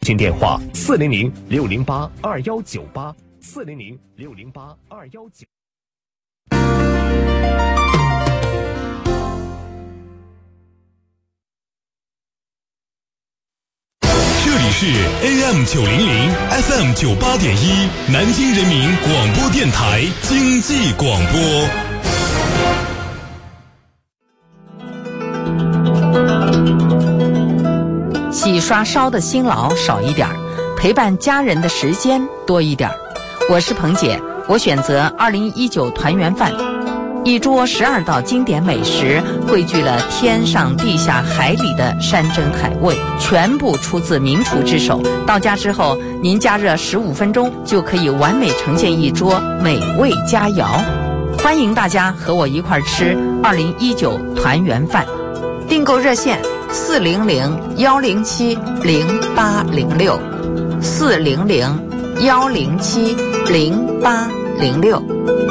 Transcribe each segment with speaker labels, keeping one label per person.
Speaker 1: 询电话：400-608-2198，400-608-2198。
Speaker 2: 这里是 AM 900 FM 98.1南京人民广播电台经济广播。
Speaker 3: 洗刷烧的辛劳少一点，陪伴家人的时间多一点。我是彭姐，我选择2019团圆饭，一桌12道经典美食，汇聚了天上地下海里的山珍海味，全部出自名厨之手。到家之后，您加热15分钟就可以完美呈现一桌美味佳肴。欢迎大家和我一块吃2019团圆饭。订购热线400-107-0806，400-107-0806。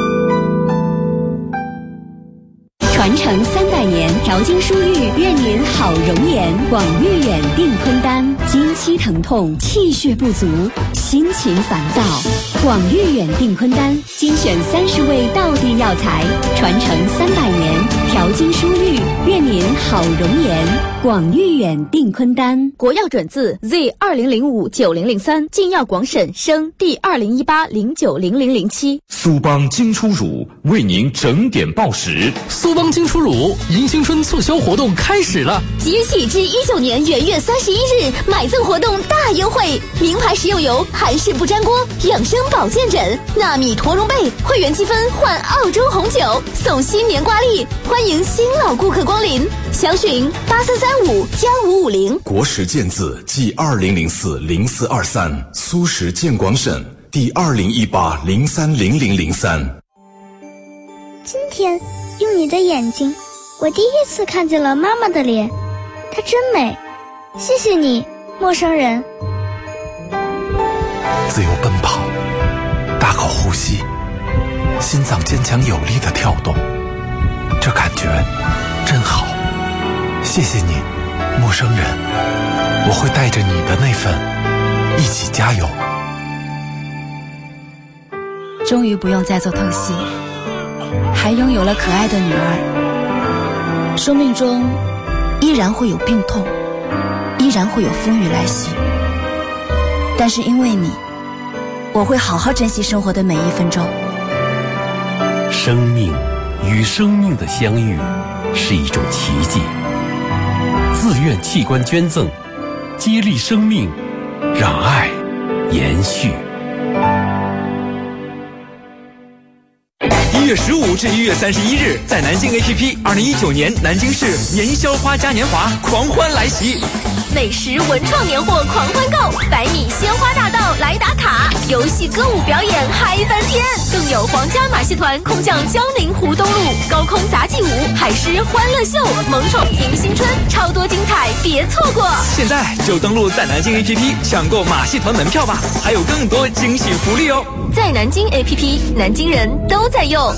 Speaker 4: 传承300年，调经疏郁，愿您好容颜。广誉远定坤丹，经期疼痛、气血不足、心情烦躁，广誉远定坤丹精选30味道地药材，传承300年，调经疏郁，愿您好容颜。广誉远定坤丹，
Speaker 5: 国药准字 Z20059003，进药广审生第2018090007。
Speaker 6: 苏邦精出乳为您整点报时。
Speaker 7: 苏邦精出乳迎新春促销活动开始了，
Speaker 5: 即日起至19年元月31日，买赠活动大优惠，名牌食用油、韩式不粘锅、养生保健枕、纳米驼绒被，会员积分换澳洲红酒，送新年挂历，欢迎新老顾客光临，详询8335-1550。
Speaker 2: 国实健字即2004-0423，苏实健广审第2018-030003。
Speaker 8: 今天用你的眼睛，我第一次看见了妈妈的脸，她真美，谢谢你，陌生人。
Speaker 9: 自由奔跑，大口呼吸，心脏坚强有力的跳动，这感觉真好，谢谢你，陌生人，我会带着你的那份一起加油。
Speaker 10: 终于不用再做透析，还拥有了可爱的女儿。生命中依然会有病痛，依然会有风雨来袭，但是因为你，我会好好珍惜生活的每一分钟。
Speaker 11: 生命与生命的相遇是一种奇迹，自愿器官捐赠，激励生命，让爱延续。
Speaker 12: 1月15至1月31日，在南京 APP，2019年南京市年宵花嘉年华狂欢来袭，
Speaker 5: 美食文创年货狂欢购，100米鲜花大道来打卡，游戏歌舞表演嗨翻天，更有皇家马戏团空降江宁湖东路，高空杂技舞、海狮欢乐秀、萌宠迎新春，超多精彩，别错过！
Speaker 12: 现在就登录在南京 APP 抢购马戏团门票吧，还有更多惊喜福利哦！
Speaker 5: 在南京 APP， 南京人都在用。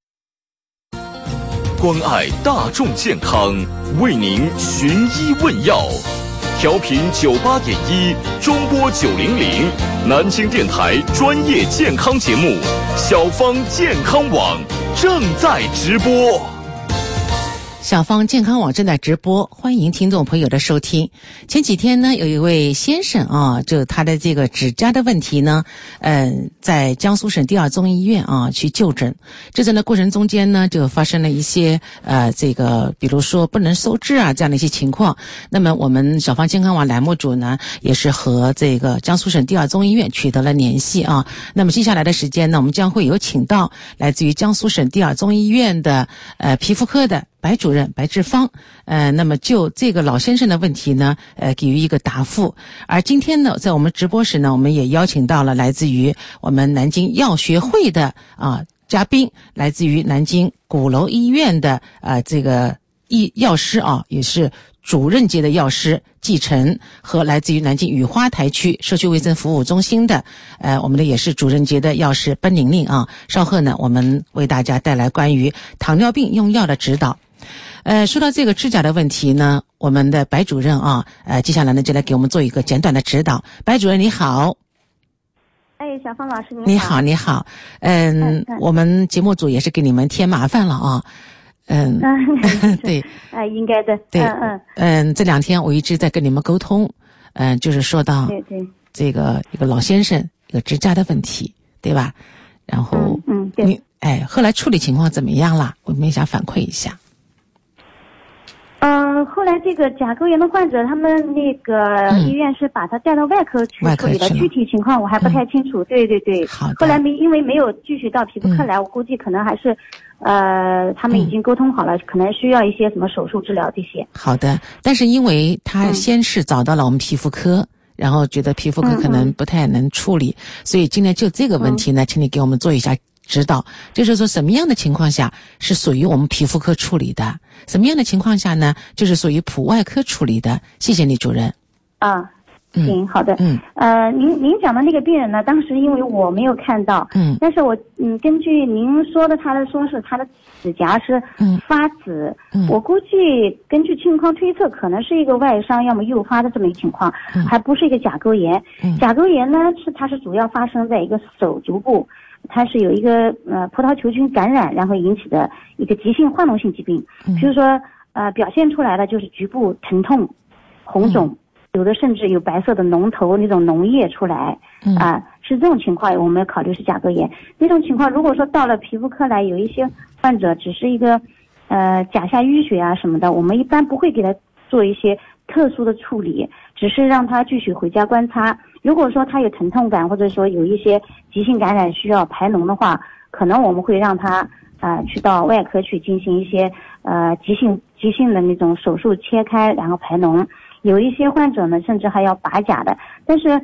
Speaker 6: 关爱大众健康，为您寻医问药。调频98.1，中波900，南京电台专业健康节目小芳健康网正在直播。
Speaker 13: 小芳健康网正在直播，欢迎听众朋友的收听。前几天呢，有一位先生啊，就他的这个指甲的问题呢，在江苏省第2中医院啊去就诊。就诊的过程中间呢，就发生了一些这个比如说不能收治啊这样的一些情况。那么我们小芳健康网栏目组呢，也是和这个江苏省第2中医院取得了联系啊。那么接下来的时间呢，我们将会有请到来自于江苏省第2中医院的皮肤科的白主任白志芳，那么就这个老先生的问题呢，给予一个答复。而今天呢，在我们直播时呢，我们也邀请到了来自于我们南京药学会的嘉宾，来自于南京鼓楼医院的这个药师啊，也是主任级的药师季晨，和来自于南京雨花台区社区卫生服务中心的我们的也是主任级的药师奔玲玲啊。稍后呢，我们为大家带来关于糖尿病用药的指导。 说到这个指甲的问题呢，我们的白主任啊，接下来呢就来给我们做一个简短的指导。白主任你好。
Speaker 1: 小芳老师
Speaker 13: 你好。你好，我们节目组也是给你们添麻烦了啊。对，
Speaker 1: 应该的。
Speaker 13: 对，这2天我一直在跟你们沟通，就是说到这个一个老先生一个指甲的问题，对吧？然后，
Speaker 1: 对，
Speaker 13: 后来处理情况怎么样了？我们也想反馈一下。
Speaker 1: 后来这个甲沟炎的患者，他们那个医院是把他带到外科去处理的，具体情况我还不太清楚。对。
Speaker 13: 好的。
Speaker 1: 后来因为没有继续到皮肤科来，我估计可能还是，他们已经沟通好了，可能需要一些什么手术治疗这些。
Speaker 13: 好的，但是因为他先是找到了我们皮肤科，然后觉得皮肤科可能不太能处理，所以今天就这个问题呢，请你给我们做一下指导，就是说什么样的情况下是属于我们皮肤科处理的，什么样的情况下呢就是属于普外科处理的。谢谢你主任。
Speaker 1: 行，好的。您讲的那个病人呢，当时因为我没有看到，但是我根据您说的，说是他的指甲是发紫，我估计根据情况推测，可能是一个外伤要么诱发的这么一个情况，还不是一个甲沟炎。甲沟炎呢它是主要发生在一个手足部，它是有一个葡萄球菌感染然后引起的一个急性化脓性疾病，比如说表现出来的就是局部疼痛、红肿。有的甚至有白色的脓头那种脓液出来，是这种情况我们要考虑是甲沟炎。那种情况如果说到了皮肤科来，有一些患者只是一个甲下淤血啊什么的，我们一般不会给他做一些特殊的处理，只是让他继续回家观察。如果说他有疼痛感，或者说有一些急性感染需要排脓的话，可能我们会让他去到外科去进行一些急性的那种手术切开然后排脓。有一些患者呢甚至还要拔甲的。但是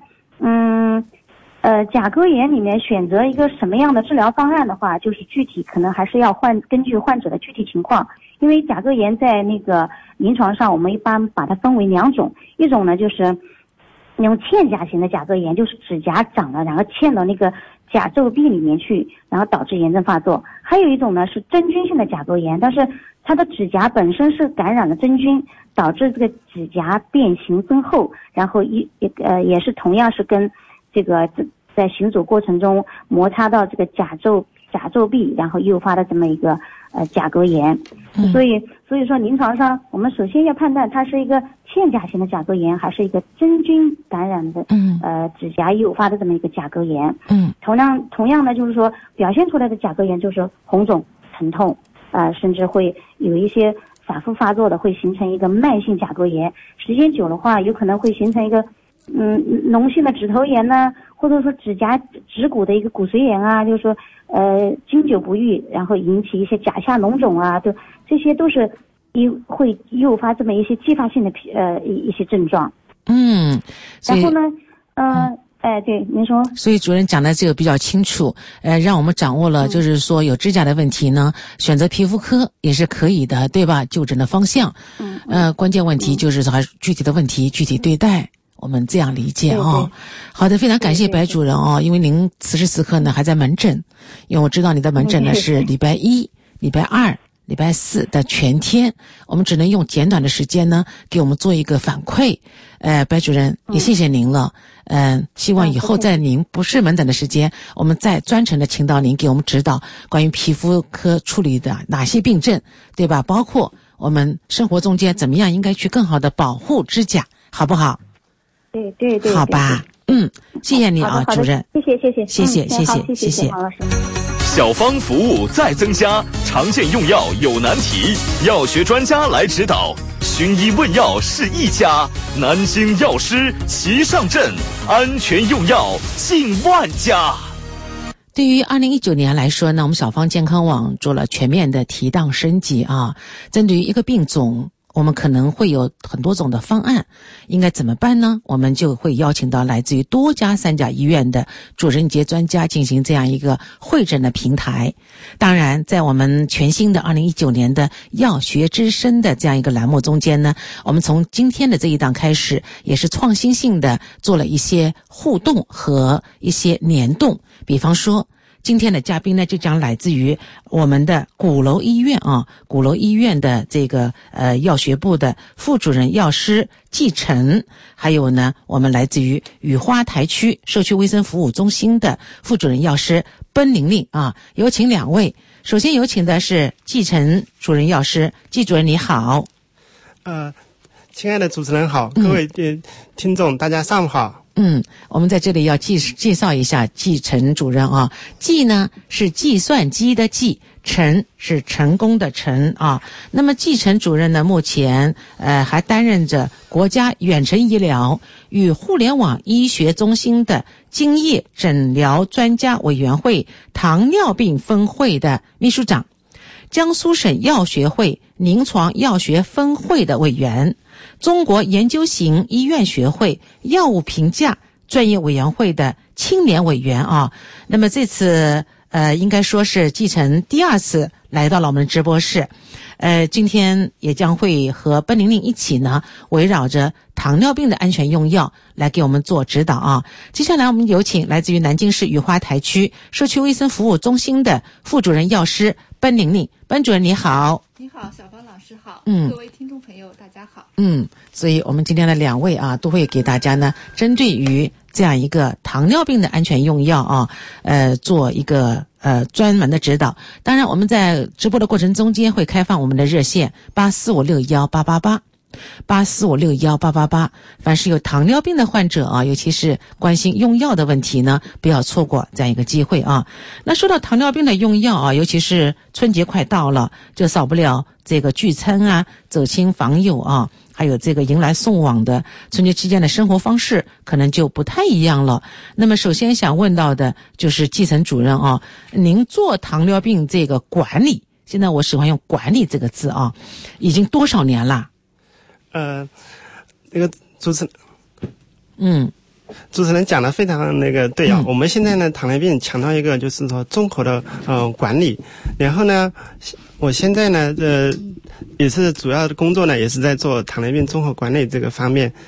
Speaker 1: 甲沟炎里面选择一个什么样的治疗方案的话，就是具体可能还是要根据患者的具体情况。因为甲沟炎在那个临床上我们一般把它分为2种，一种呢就是那种嵌甲型的甲沟炎，就是指甲长了然后嵌到那个甲皱壁里面去，然后导致炎症发作。还有一种呢是真菌性的甲沟炎，但是它的指甲本身是感染了真菌，导致这个指甲变形增厚，然后也是同样是跟这个在行走过程中摩擦到这个甲皱壁，然后诱发的这么一个甲沟炎。所以说临床上我们首先要判断它是一个嵌甲型的甲沟炎还是一个真菌感染的指甲诱发的这么一个甲沟炎。同样呢就是说表现出来的甲沟炎就是红肿疼痛，甚至会有一些反复发作的，会形成一个慢性甲沟炎。时间久的话有可能会形成一个脓性的指头炎呢，或者说指骨的一个骨髓炎啊，就是说经久不愈，然后引起一些甲下脓肿啊，就这些都是会诱发这么一些继发性的一些症状。然后呢对，您说。
Speaker 13: 所以主任讲的这个比较清楚，让我们掌握了就是说有指甲的问题呢，选择皮肤科也是可以的，对吧？就诊的方向。关键问题就是还是具体的问题具体对待，我们这样理解啊。好的，非常感谢白主任啊，因为您此时此刻呢还在门诊，因为我知道你的门诊呢是礼拜1、礼拜2、礼拜4的全天，我们只能用简短的时间呢给我们做一个反馈。白主任也谢谢您了。希望以后在您不是门诊的时间，我们再专程的请到您给我们指导关于皮肤科处理的哪些病症，对吧？包括我们生活中间怎么样应该去更好的保护指甲，好不好？
Speaker 1: 对，
Speaker 13: 好吧。谢谢你啊，主任。谢谢。
Speaker 1: 王老师。
Speaker 6: 小方服务再增加，常见用药有难题，药学专家来指导，寻医问药是一家，南京药师齐上阵，安全用药近万家。
Speaker 13: 对于2019年来说呢，我们小方健康网做了全面的提档升级啊，针对于一个病种，我们可能会有很多种的方案，应该怎么办呢？我们就会邀请到来自于多家3甲医院的主诊节专家进行这样一个会诊的平台。当然在我们全新的2019年的药学之声的这样一个栏目中间呢，我们从今天的这一档开始也是创新性的做了一些互动和一些联动，比方说今天的嘉宾呢，就将来自于我们的鼓楼医院啊，鼓楼医院的这个药学部的副主任药师季晨，还有呢，我们来自于雨花台区社区卫生服务中心的副主任药师奔玲玲啊，有请两位。首先有请的是季晨主任药师，季主任你好。
Speaker 14: 亲爱的主持人好，各位听众大家上午好。
Speaker 13: 我们在这里要介绍一下季晨主任啊。季呢是计算机的计，晨是成功的晨啊。那么季晨主任呢，目前还担任着国家远程医疗与互联网医学中心的津液诊疗专家委员会糖尿病分会的秘书长，江苏省药学会临床药学分会的委员，中国研究型医院学会药物评价专业委员会的青年委员啊。那么这次应该说是季晨第二次来到了我们的直播室，今天也将会和奔玲玲一起呢，围绕着糖尿病的安全用药来给我们做指导啊。接下来我们有请来自于南京市雨花台区社区卫生服务中心的副主任药师奔玲玲。奔主任你好。
Speaker 15: 你好，小芳老师好。各位听众朋友大家好。
Speaker 13: 所以我们今天的两位啊，都会给大家呢，针对于这样一个糖尿病的安全用药啊，做一个专门的指导。当然我们在直播的过程中间会开放我们的热线84561888。84561888，凡是有糖尿病的患者啊，尤其是关心用药的问题呢，不要错过这样一个机会啊。那说到糖尿病的用药啊，尤其是春节快到了，就少不了这个聚餐啊、走亲访友啊，还有这个迎来送往的春节期间的生活方式可能就不太一样了。那么首先想问到的就是季晨主任啊，您做糖尿病这个管理，现在我喜欢用管理这个字啊，已经多少年了？
Speaker 14: 那个主持人讲的非常那个对啊。我们现在呢，糖尿病强调一个就是说综合的管理。然后呢，我现在呢也是主要的工作呢，也是在做糖尿病综合管理这个方面。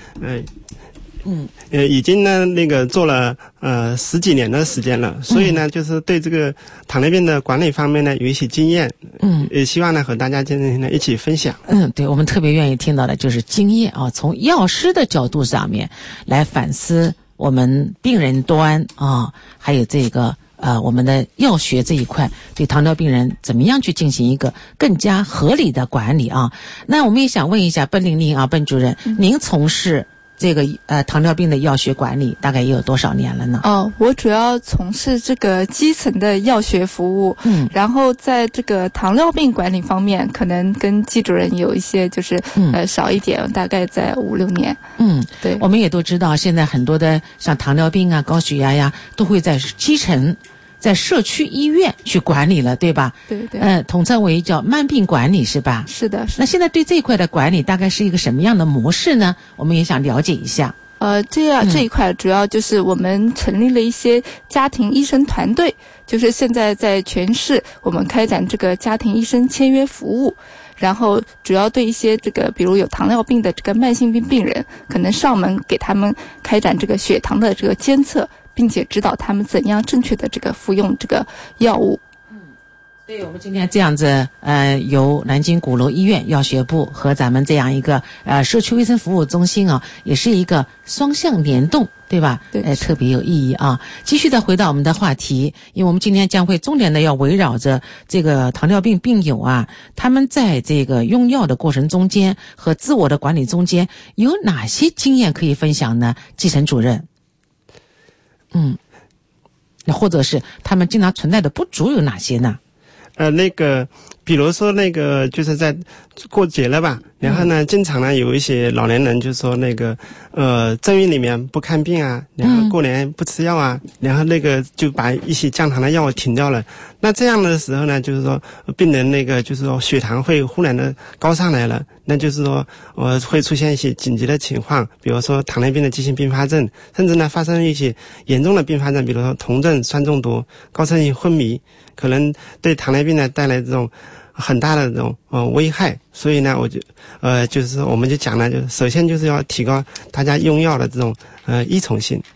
Speaker 14: 已经呢那个做了10几年的时间了，所以呢就是对这个糖尿病的管理方面呢有一些经验，也希望呢和大家今天呢一起分享。
Speaker 13: 对，我们特别愿意听到的就是经验啊，从药师的角度上面来反思我们病人端啊，还有这个我们的药学这一块对糖尿病人怎么样去进行一个更加合理的管理啊。那我们也想问一下奔玲玲啊，奔主任，您从事这个糖尿病的药学管理大概也有多少年了呢？
Speaker 15: 我主要从事这个基层的药学服务，然后在这个糖尿病管理方面，可能跟季主任有一些就是少一点，大概在5、6年。对，
Speaker 13: 我们也都知道，现在很多的像糖尿病啊、高血压呀，都会在基层。在社区医院去管理了，对吧？
Speaker 15: 对对。
Speaker 13: 统称为叫慢病管理，是吧？
Speaker 15: 是的。
Speaker 13: 那现在对这一块的管理大概是一个什么样的模式呢？我们也想了解一下。
Speaker 15: 这一块主要就是我们成立了一些家庭医生团队，就是现在在全市我们开展这个家庭医生签约服务，然后主要对一些这个比如有糖尿病的这个慢性病病人，可能上门给他们开展这个血糖的这个监测，并且指导他们怎样正确的这个服用这个药物。
Speaker 13: 所以我们今天这样子，由南京鼓楼医院药学部和咱们这样一个社区卫生服务中心啊，也是一个双向联动，对吧？
Speaker 15: 对，
Speaker 13: 特别有意义啊。继续的回到我们的话题，因为我们今天将会重点的要围绕着这个糖尿病病友啊，他们在这个用药的过程中间和自我的管理中间有哪些经验可以分享呢？季晨主任。或者是他们经常存在的不足有哪些呢？
Speaker 14: 比如说就是在过节了吧，然后呢经常呢有一些老年人就说正月里面不看病啊，然后过年不吃药啊，然后就把一些降糖的药物停掉了。那这样的时候呢，就是说病人就是说血糖会忽然的高上来了，那就是说会出现一些紧急的情况，比如说糖尿病的急性并发症，甚至呢发生一些严重的并发症，比如说酮症、酸中毒、高渗性昏迷，可能对糖尿病呢带来这种很大的这种危害。所以呢就是我们就讲呢，就首先就是要提高大家用药的这种依从性。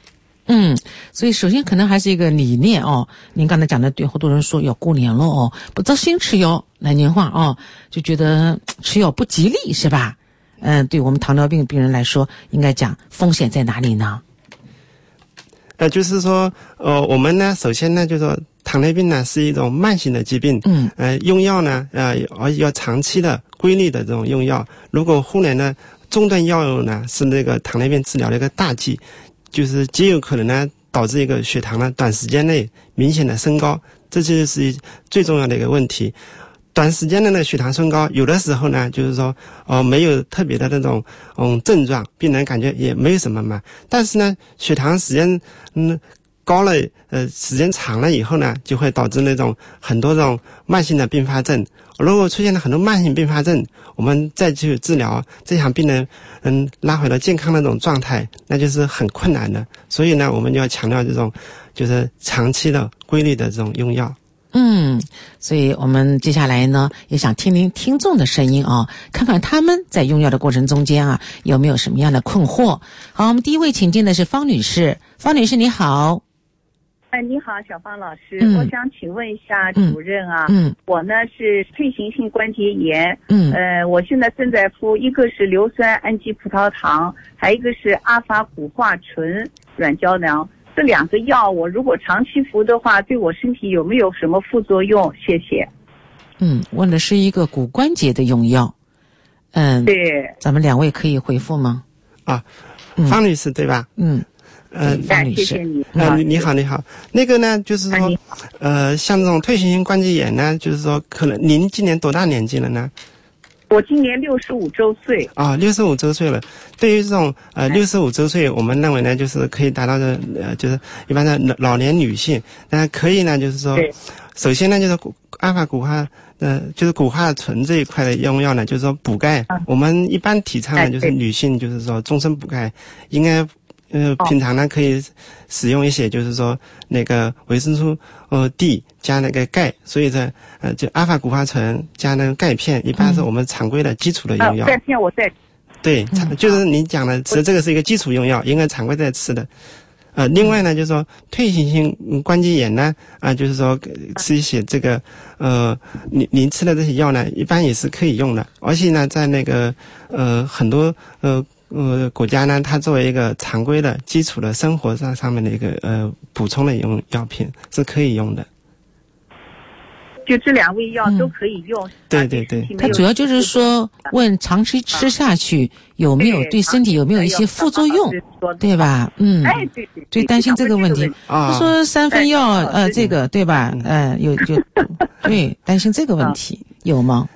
Speaker 13: 所以首先可能还是一个理念哦。您刚才讲的对，好多人说要过年了哦，不早先吃药，南京话哦，就觉得吃药不吉利是吧？对我们糖尿病病人来说，应该讲风险在哪里呢？
Speaker 14: 就是说，我们呢，首先呢，就是说，糖尿病呢是一种慢性的疾病，用药呢，要长期的、规律的这种用药。如果忽然呢中断药物呢，是那个糖尿病治疗的一个大忌，就是极有可能呢导致一个血糖呢短时间内明显的升高，这就是最重要的一个问题。短时间的那个血糖升高，有的时候呢，就是说，没有特别的那种症状，病人感觉也没有什么嘛。但是呢，血糖时间高了，时间长了以后呢，就会导致那种很多这种慢性的并发症。如果出现了很多慢性并发症，我们再去治疗，这项病人拉回了健康的那种状态，那就是很困难的。所以呢，我们就要强调这种就是长期的规律的这种用药。
Speaker 13: 所以我们接下来呢，也想听听听众的声音啊，看看他们在用药的过程中间啊，有没有什么样的困惑。好，我们第一位请进的是方女士。方女士你好。
Speaker 16: 你好，小方老师，我想请问一下主任啊，我呢是退行性关节炎，我现在正在服一个是硫酸氨基葡萄糖，还有一个是阿法古化醇软胶囊。这两个药我如果长期服的话，对我身体有没有什么副作用？谢谢。
Speaker 13: 问的是一个骨关节的用药。
Speaker 16: 对，
Speaker 13: 咱们两位可以回复吗？
Speaker 14: 方女士对吧？
Speaker 13: 方女士，
Speaker 16: 谢谢你。
Speaker 14: 你好，你好。那个呢，就是说，像这种退行性关节炎呢，就是说，可能您今年多大年纪了呢？
Speaker 16: 我今年65周岁。
Speaker 14: 65周岁了。对于这种65周岁，我们认为呢，就是可以达到的就是一般的老年女性，那可以呢，就是说，首先呢，就是阿法古化就是古化醇这一块的用药呢，就是说补钙。我们一般提倡的就是女性就是说终身补钙，应该平常呢可以使用一些就是说那个维生素D 加那个钙，所以这就阿法古化醇加那个钙片，一般是我们常规的基础的用药。
Speaker 16: 钙片我在。
Speaker 14: 对，就是你讲的，其实这个是一个基础用药，应该常规在吃的。另外呢，就是说退行性关节炎呢，就是说吃一些这个您吃的这些药呢，一般也是可以用的，而且呢，在那个很多国家呢，它作为一个常规的基础的生活上面的一个补充的药品是可以用的。
Speaker 16: 就这两味药都可以用。
Speaker 14: 对对对，
Speaker 13: 它主要就是说问长期吃下去有没有对身体有没有一些副作用，对吧？
Speaker 16: 对，
Speaker 13: 最担心这个问题。他说3分药这个对吧？有对，担心这个问题有吗？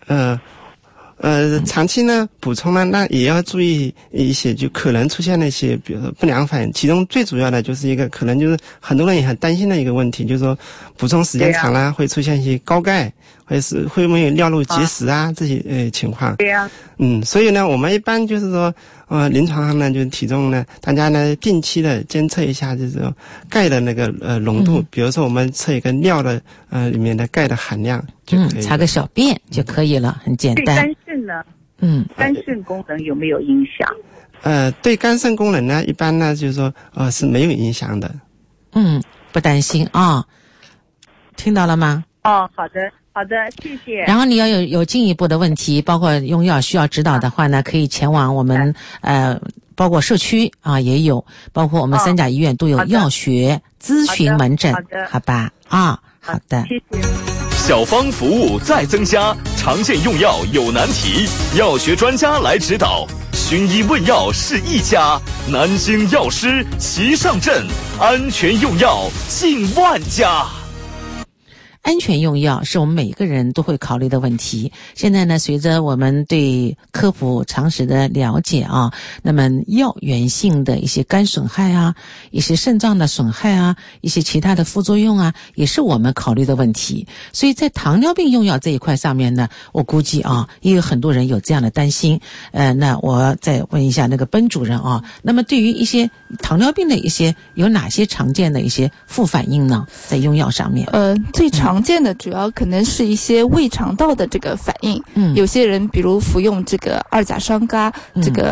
Speaker 14: 长期呢补充呢，那也要注意一些就可能出现的一些，比如说不良反应。其中最主要的就是一个可能就是很多人也很担心的一个问题，就是说补充时间长了会出现一些高钙，会没有尿路结石这些情况。
Speaker 16: 对呀。
Speaker 14: 所以呢，我们一般就是说，临床上呢，就是体重呢，大家呢定期的监测一下这种钙的那个浓度，比如说我们测一个尿的里面的钙的含量就可以。
Speaker 13: 查个小便就可以了，很简单。
Speaker 16: 对肝肾呢？肝肾功能有没有影响？
Speaker 14: 对肝肾功能呢，一般呢就是说是没有影响的。
Speaker 13: 不担心啊。听到了吗？
Speaker 16: 好的，谢谢。
Speaker 13: 然后你要有进一步的问题，包括用药需要指导的话呢，可以前往我们包括社区也有，包括我们3甲医院都有药学咨询门诊，好吧？好的。
Speaker 16: 谢谢。
Speaker 6: 小方服务再增加，常见用药有难题，药学专家来指导，寻医问药是一家，南京药师齐上阵，安全用药近万家。
Speaker 13: 安全用药是我们每一个人都会考虑的问题。现在呢，随着我们对科普常识的了解那么药源性的一些肝损害一些肾脏的损害一些其他的副作用也是我们考虑的问题。所以在糖尿病用药这一块上面呢，我估计也有很多人有这样的担心。那我再问一下那个奔主任那么对于一些糖尿病的一些有哪些常见的一些副反应呢？在用药上面，
Speaker 15: 最常见的主要可能是一些胃肠道的这个反应。有些人比如服用这个2甲双胍这个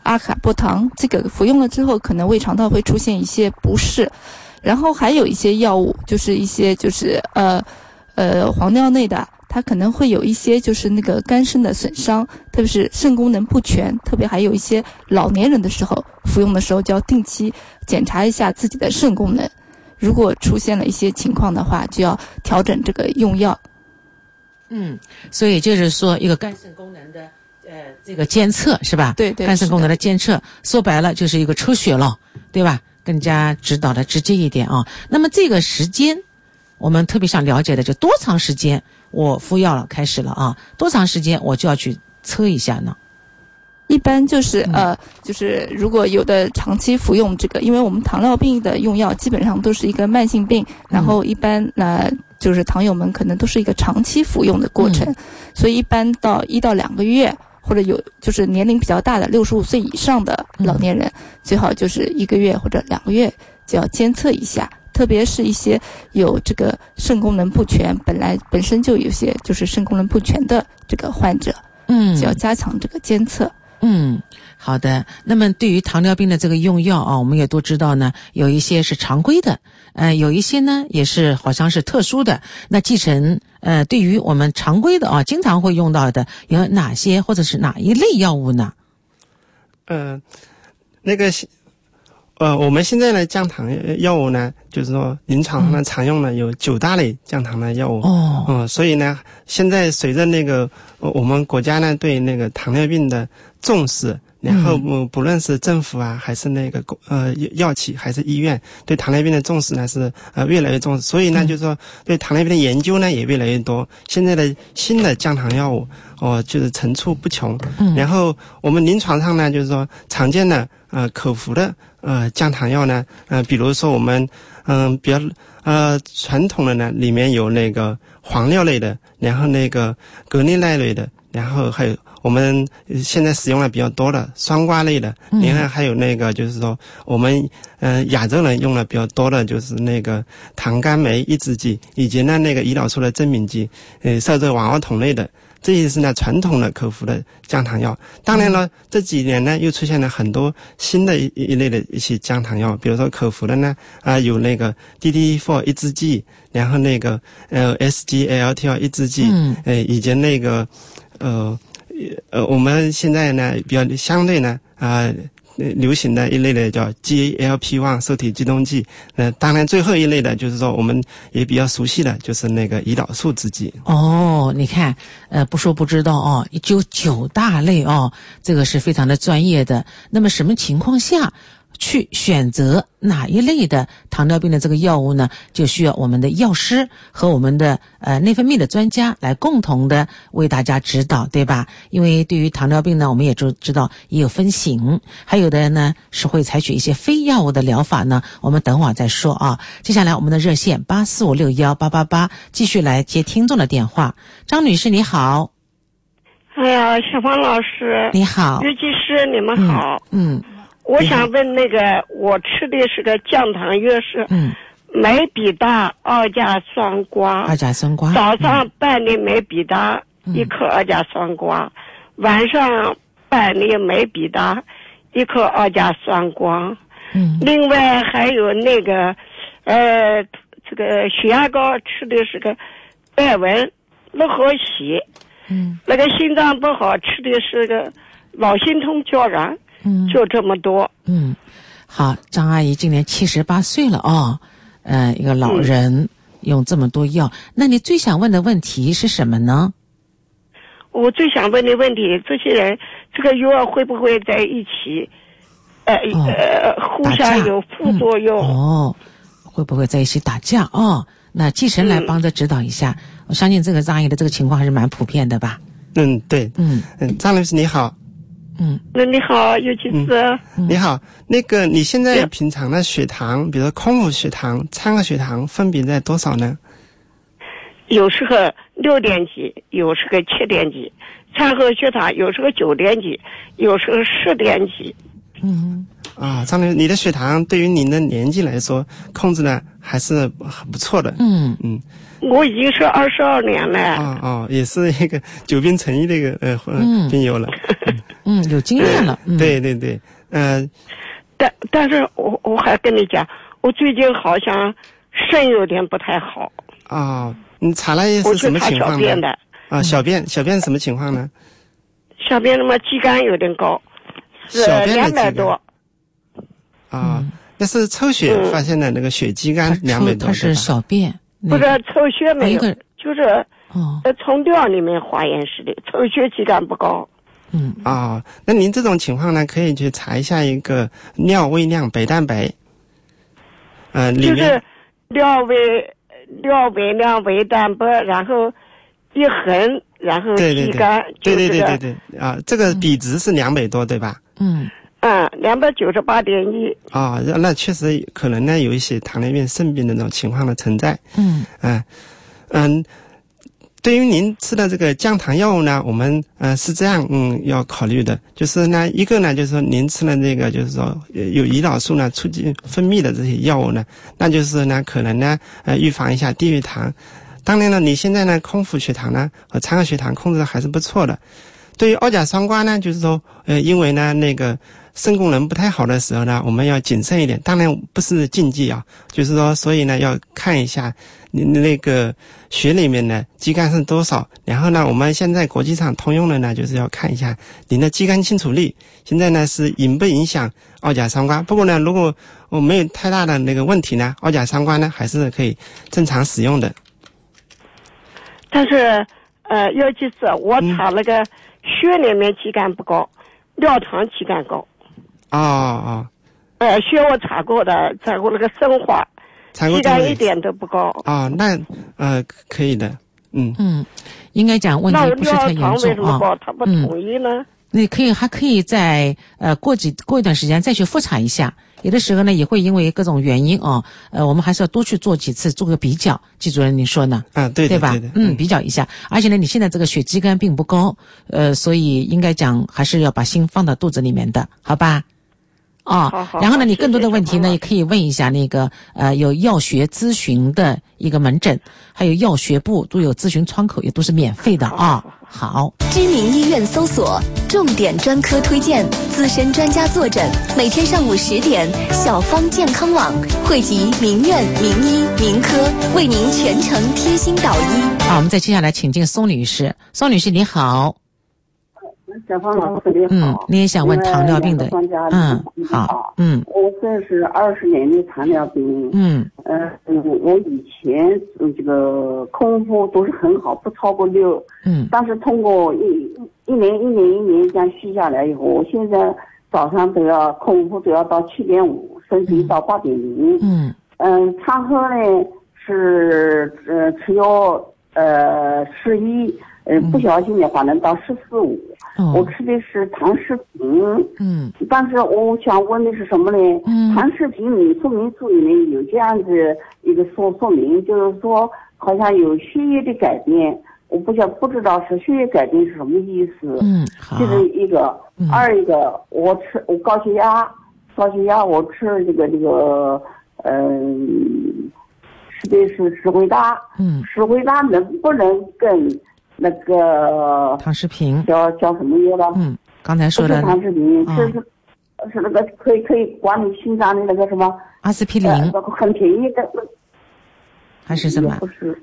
Speaker 15: 阿卡波糖，这个服用了之后可能胃肠道会出现一些不适。然后还有一些药物，就是一些就是黄尿内的，它可能会有一些就是那个肝肾的损伤，特别是肾功能不全，特别还有一些老年人的时候服用的时候就要定期检查一下自己的肾功能，如果出现了一些情况的话，就要调整这个用药。
Speaker 13: 所以就是说一个肝肾功能的这个监测是吧？
Speaker 15: 对对，
Speaker 13: 肝肾功能的监测，说白了就是一个抽血了，对吧？更加指导的直接一点啊。那么这个时间我们特别想了解的就多长时间我服药了开始了啊，多长时间我就要去测一下呢？
Speaker 15: 一般就是就是如果有的长期服用这个，因为我们糖尿病的用药基本上都是一个慢性病，然后一般就是糖友们可能都是一个长期服用的过程，所以一般到1到2个月，或者有就是年龄比较大的65岁以上的老年人，最好就是1个月或者2个月就要监测一下，特别是一些有这个肾功能不全，本身就有些就是肾功能不全的这个患者，就要加强这个监测。
Speaker 13: 好的。那么对于糖尿病的这个用药啊，我们也都知道呢，有一些是常规的，有一些呢也是好像是特殊的。那继承对于我们常规的啊，经常会用到的有哪些或者是哪一类药物呢？
Speaker 14: 我们现在的降糖药物呢，就是说临床上呢常用的有9大类降糖的药物。所以呢，现在随着那个我们国家呢对那个糖尿病的重视，然后不论是政府啊，还是那个药企，还是医院，对糖尿病的重视呢是越来越重视。所以呢，就是说对糖尿病的研究呢也越来越多。现在的新的降糖药物就是层出不穷。然后我们临床上呢，就是说常见的口服的降糖药呢，比如说我们比较传统的呢，里面有那个黄料类的，然后那个格列赖类的，然后还有我们现在使用的比较多的双胍类的，另外还有那个就是说我们亚洲人用的比较多的就是那个糖苷酶抑制剂，以及呢那个胰岛素的增敏剂，受这网奥酮类的。这也是呢传统的口服的降糖药。当然了，这几年呢又出现了很多新的一类的一些降糖药，比如说口服的呢有那个 DDE4 抑制剂，然后那个SGLT2 抑制剂，以及那个我们现在呢比较相对呢流行的一类的叫 GLP-1 受体激动剂，当然最后一类的就是说我们也比较熟悉的就是那个胰岛素制剂。
Speaker 13: 你看不说不知道哦，就9大类哦，这个是非常的专业的。那么什么情况下去选择哪一类的糖尿病的这个药物呢？就需要我们的药师和我们的内分泌的专家来共同的为大家指导，对吧？因为对于糖尿病呢，我们也就知道也有分型，还有的呢是会采取一些非药物的疗法呢，我们等会儿再说啊。接下来我们的热线84561888继续来接听众的电话。张女士你好。
Speaker 17: 哎呀，小芳老师
Speaker 13: 你好，
Speaker 17: 尤其是你们好。我想问那个，我吃的是个降糖药是美比达2价双胍。
Speaker 13: 2价双胍。
Speaker 17: 早上半粒美比达1颗2价双胍，晚上半粒美比达1颗2价双胍。另外还有那个这个血压高吃的是个拜文乐和喜。那个心脏不好吃的是个老心通胶原。就这么多。
Speaker 13: 好，张阿姨今年78岁了哦，一个老人用这么多药，那你最想问的问题是什么呢？
Speaker 17: 我最想问的问题，这些人这个药会不会在一起互相有副作用？
Speaker 13: 会不会在一起打架？那继承来帮着指导一下。我相信这个张阿姨的这个情况还是蛮普遍的吧？
Speaker 14: 对。张律师你好。
Speaker 17: 那你好，尤其是
Speaker 14: 你好，那个你现在平常的血糖，比如说空腹血糖、餐后血糖分别在多少呢？
Speaker 17: 有时候6点几，有时候7点几，餐后血糖有时候9点几，有时候10点几。
Speaker 14: 啊，张女士，你的血糖对于您的年纪来说控制呢还是很不错的。
Speaker 17: 我已经是22年了。
Speaker 14: 也是一个久病成医的一个病友了。
Speaker 13: 有经验了。
Speaker 14: 对对对，
Speaker 17: 但是我还跟你讲，我最近好像肾有点不太好。
Speaker 14: 你查了是什么情况呢？
Speaker 17: 我去查小便的。
Speaker 14: 小便什么情况呢？
Speaker 17: 小便什么肌酐有点高，是200多。
Speaker 14: 那是抽血发现的那个血肌酐200多。
Speaker 13: 它是小便。
Speaker 17: 不是抽血没有，就是从尿里面化验似的，抽血肌酐不高。
Speaker 14: 那您这种情况呢，可以去查一下一个尿微量白蛋白。
Speaker 17: 就是尿微量白蛋白，然后一横，然后肌酐。
Speaker 14: 对这个比值是200多，对吧
Speaker 17: ？298.1。
Speaker 14: 那确实可能呢有一些糖尿病肾病的那种情况的存在。对于您吃的这个降糖药物呢，我们是这样要考虑的，就是呢一个呢就是说您吃了这个就是说有胰岛素呢促进分泌的这些药物呢，那就是呢可能呢预防一下低血糖。当然了，你现在呢空腹血糖呢和餐后血糖控制的还是不错的。对于二甲双胍呢，就是说因为呢那个肾功能不太好的时候呢，我们要谨慎一点，当然不是禁忌啊，就是说所以呢要看一下你那个血里面的肌酐是多少，然后呢我们现在国际上通用的呢就是要看一下您的肌酐清除率，现在呢是影不影响二甲双胍。不过呢如果我没有太大的那个问题呢，二甲双胍呢还是可以正常使用的。
Speaker 17: 但是尤其是我查那个血里面肌酐不高，尿糖肌酐高。血我查过的，查过那个生化，肌酐一点都不高。
Speaker 14: 那可以的。
Speaker 13: 应该讲问题不是太严重。
Speaker 17: 那尿糖为什么高？他不同意呢？
Speaker 13: 你还可以在过一段时间再去复查一下，有的时候呢也会因为各种原因我们还是要多去做几次，做个比较。季主任，你说呢？对吧？比较一下。而且呢，你现在这个血肌酐并不高，所以应该讲还是要把心放到肚子里面的，好吧？然后呢，你更多的问题呢，也可以问一下那个有药学咨询的一个门诊，还有药学部都有咨询窗口，也都是免费的好。
Speaker 5: 知名医院搜索重点专科推荐，资深专家坐诊，每天上午10点，小方健康网汇集民院、民医、民科，为您全程贴心导医。
Speaker 13: 好，我们再接下来请进宋女士。宋女士你好。
Speaker 18: 小芳老师你好。
Speaker 13: 你也想问糖尿病的？好。
Speaker 18: 我这是20年的糖尿病。我以前这个空腹都是很好，不超过6。但是通过一年这样续下来以后，我现在早上都要空腹都要到7.5，甚至到8.0。餐后呢是吃药11，不小心的话能到14.5。我吃的是糖视频。但是我想问的是什么呢？糖视频你说明书里面有这样子一个说明，就是说好像有血液的改变，我不知道是血液改变是什么意思。这是一个。二一个，我高血压，我吃这个吃的是石灰搭。石灰搭能不能跟那个
Speaker 13: 糖视频
Speaker 18: 叫什么药了？
Speaker 13: 刚才说的
Speaker 18: 糖视频是那个可以管理心脏的那个什么
Speaker 13: 阿司匹林，
Speaker 18: 很便宜的。
Speaker 13: 还是什么？
Speaker 18: 不是。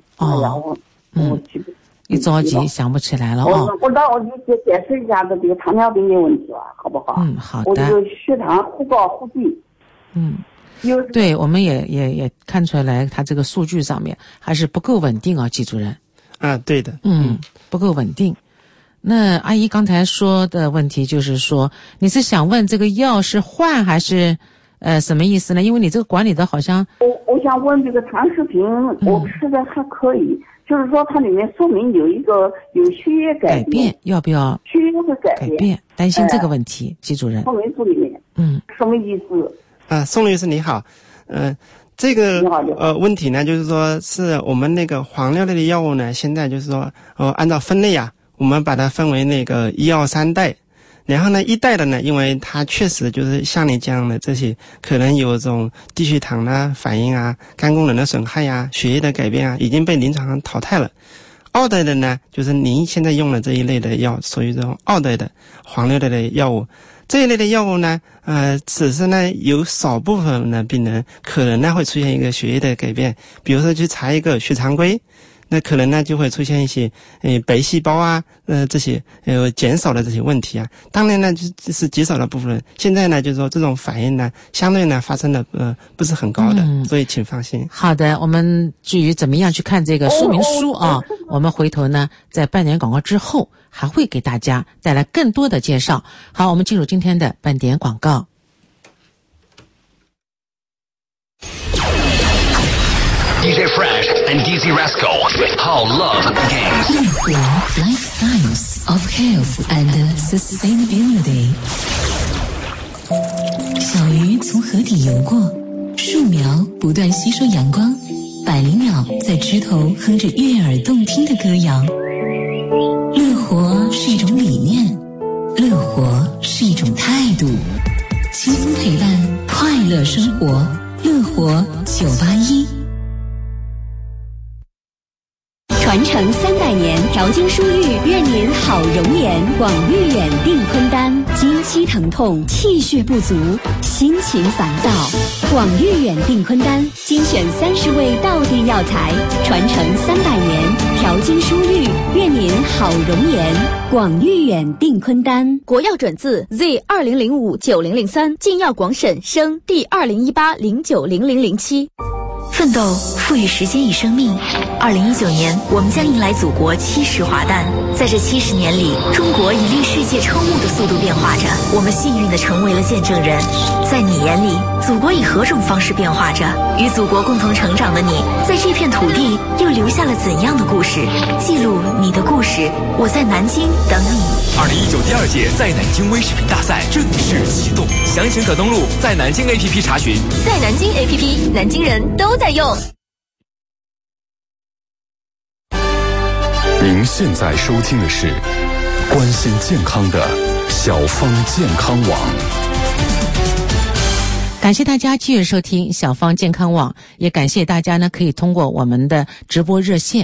Speaker 13: 一着急想不起来了
Speaker 18: 我你解释一下这个糖尿病的问题吧，好不好？
Speaker 13: 好的。
Speaker 18: 我这个血糖忽高忽低。
Speaker 13: 对，我们也看出来，他这个数据上面还是不够稳定季主任。
Speaker 14: 对的。
Speaker 13: 不够稳定。那阿姨刚才说的问题就是说，你是想问这个药是换还是什么意思呢？因为你这个管理的好像
Speaker 18: 我想问这个糖视频，我吃的还可以，就是说它里面说明有血液改变，
Speaker 13: 要不要
Speaker 18: 血液会改变？
Speaker 13: 担心这个问题，季主任。
Speaker 18: 说明书里面什么意思？
Speaker 14: 宋律师你好。这个问题呢，就是说是我们那个黄尿类的药物呢，现在就是说按照分类我们把它分为那个1、2、3代。 然后呢，一代的呢，因为它确实就是像你这样的这些，可能有这种低血糖的反应啊、肝功能的损害啊、血液的改变啊，已经被临床上淘汰了。二代的呢，就是您现在用的这一类的药，属于这种二代的黄六代的药物。这一类的药物呢，只是呢有少部分的病人可能呢会出现一个血液的改变，比如说去查一个血常规。那可能呢就会出现一些白细胞啊这些减少的这些问题啊。当然呢就是极少的部分人，现在呢就是说这种反应呢相对呢发生的不是很高的，所以请放心。
Speaker 13: 好的，我们至于怎么样去看这个说明书啊，我们回头呢在半点广告之后还会给大家带来更多的介绍。好，我们进入今天的半点广告。
Speaker 19: DJ Fresh and DJ Rascal, How Love Games.
Speaker 20: Life Science of Health and Sustainability. 小鱼从河底游过，树苗不断吸收阳光，百灵鸟在枝头哼着悦耳动听的歌谣。乐活是一种理念，乐活是一种态度，轻松陪伴，快乐生活。乐活981。
Speaker 4: 传承300年，调经疏郁，愿您好容颜。广誉远定坤丹，经期疼痛、气血不足、心情烦躁。广誉远定坤丹精选30味道地药材，传承300年，调经疏郁，愿您好容颜。广誉远定坤丹，
Speaker 5: 国药准字 Z20059003，进药广审生第2018090007。
Speaker 21: 奋斗赋予时间与生命。2019年，我们将迎来祖国70华诞。在这70年里，中国以令世界瞠目的速度变化着，我们幸运地成为了见证人。在你眼里，祖国以何种方式变化着？与祖国共同成长的你，在这片土地又留下了怎样的故事？记录你的故事，我在南京等你。
Speaker 12: 2019第2届在南京微视频大赛正式启动，详情可登录在南京 APP 查询。
Speaker 5: 在南京 APP， 南京人都在用。
Speaker 2: 您现在收听的是关心健康的小方健康网。
Speaker 13: 感谢大家继续收听小方健康网，也感谢大家呢可以通过我们的直播热线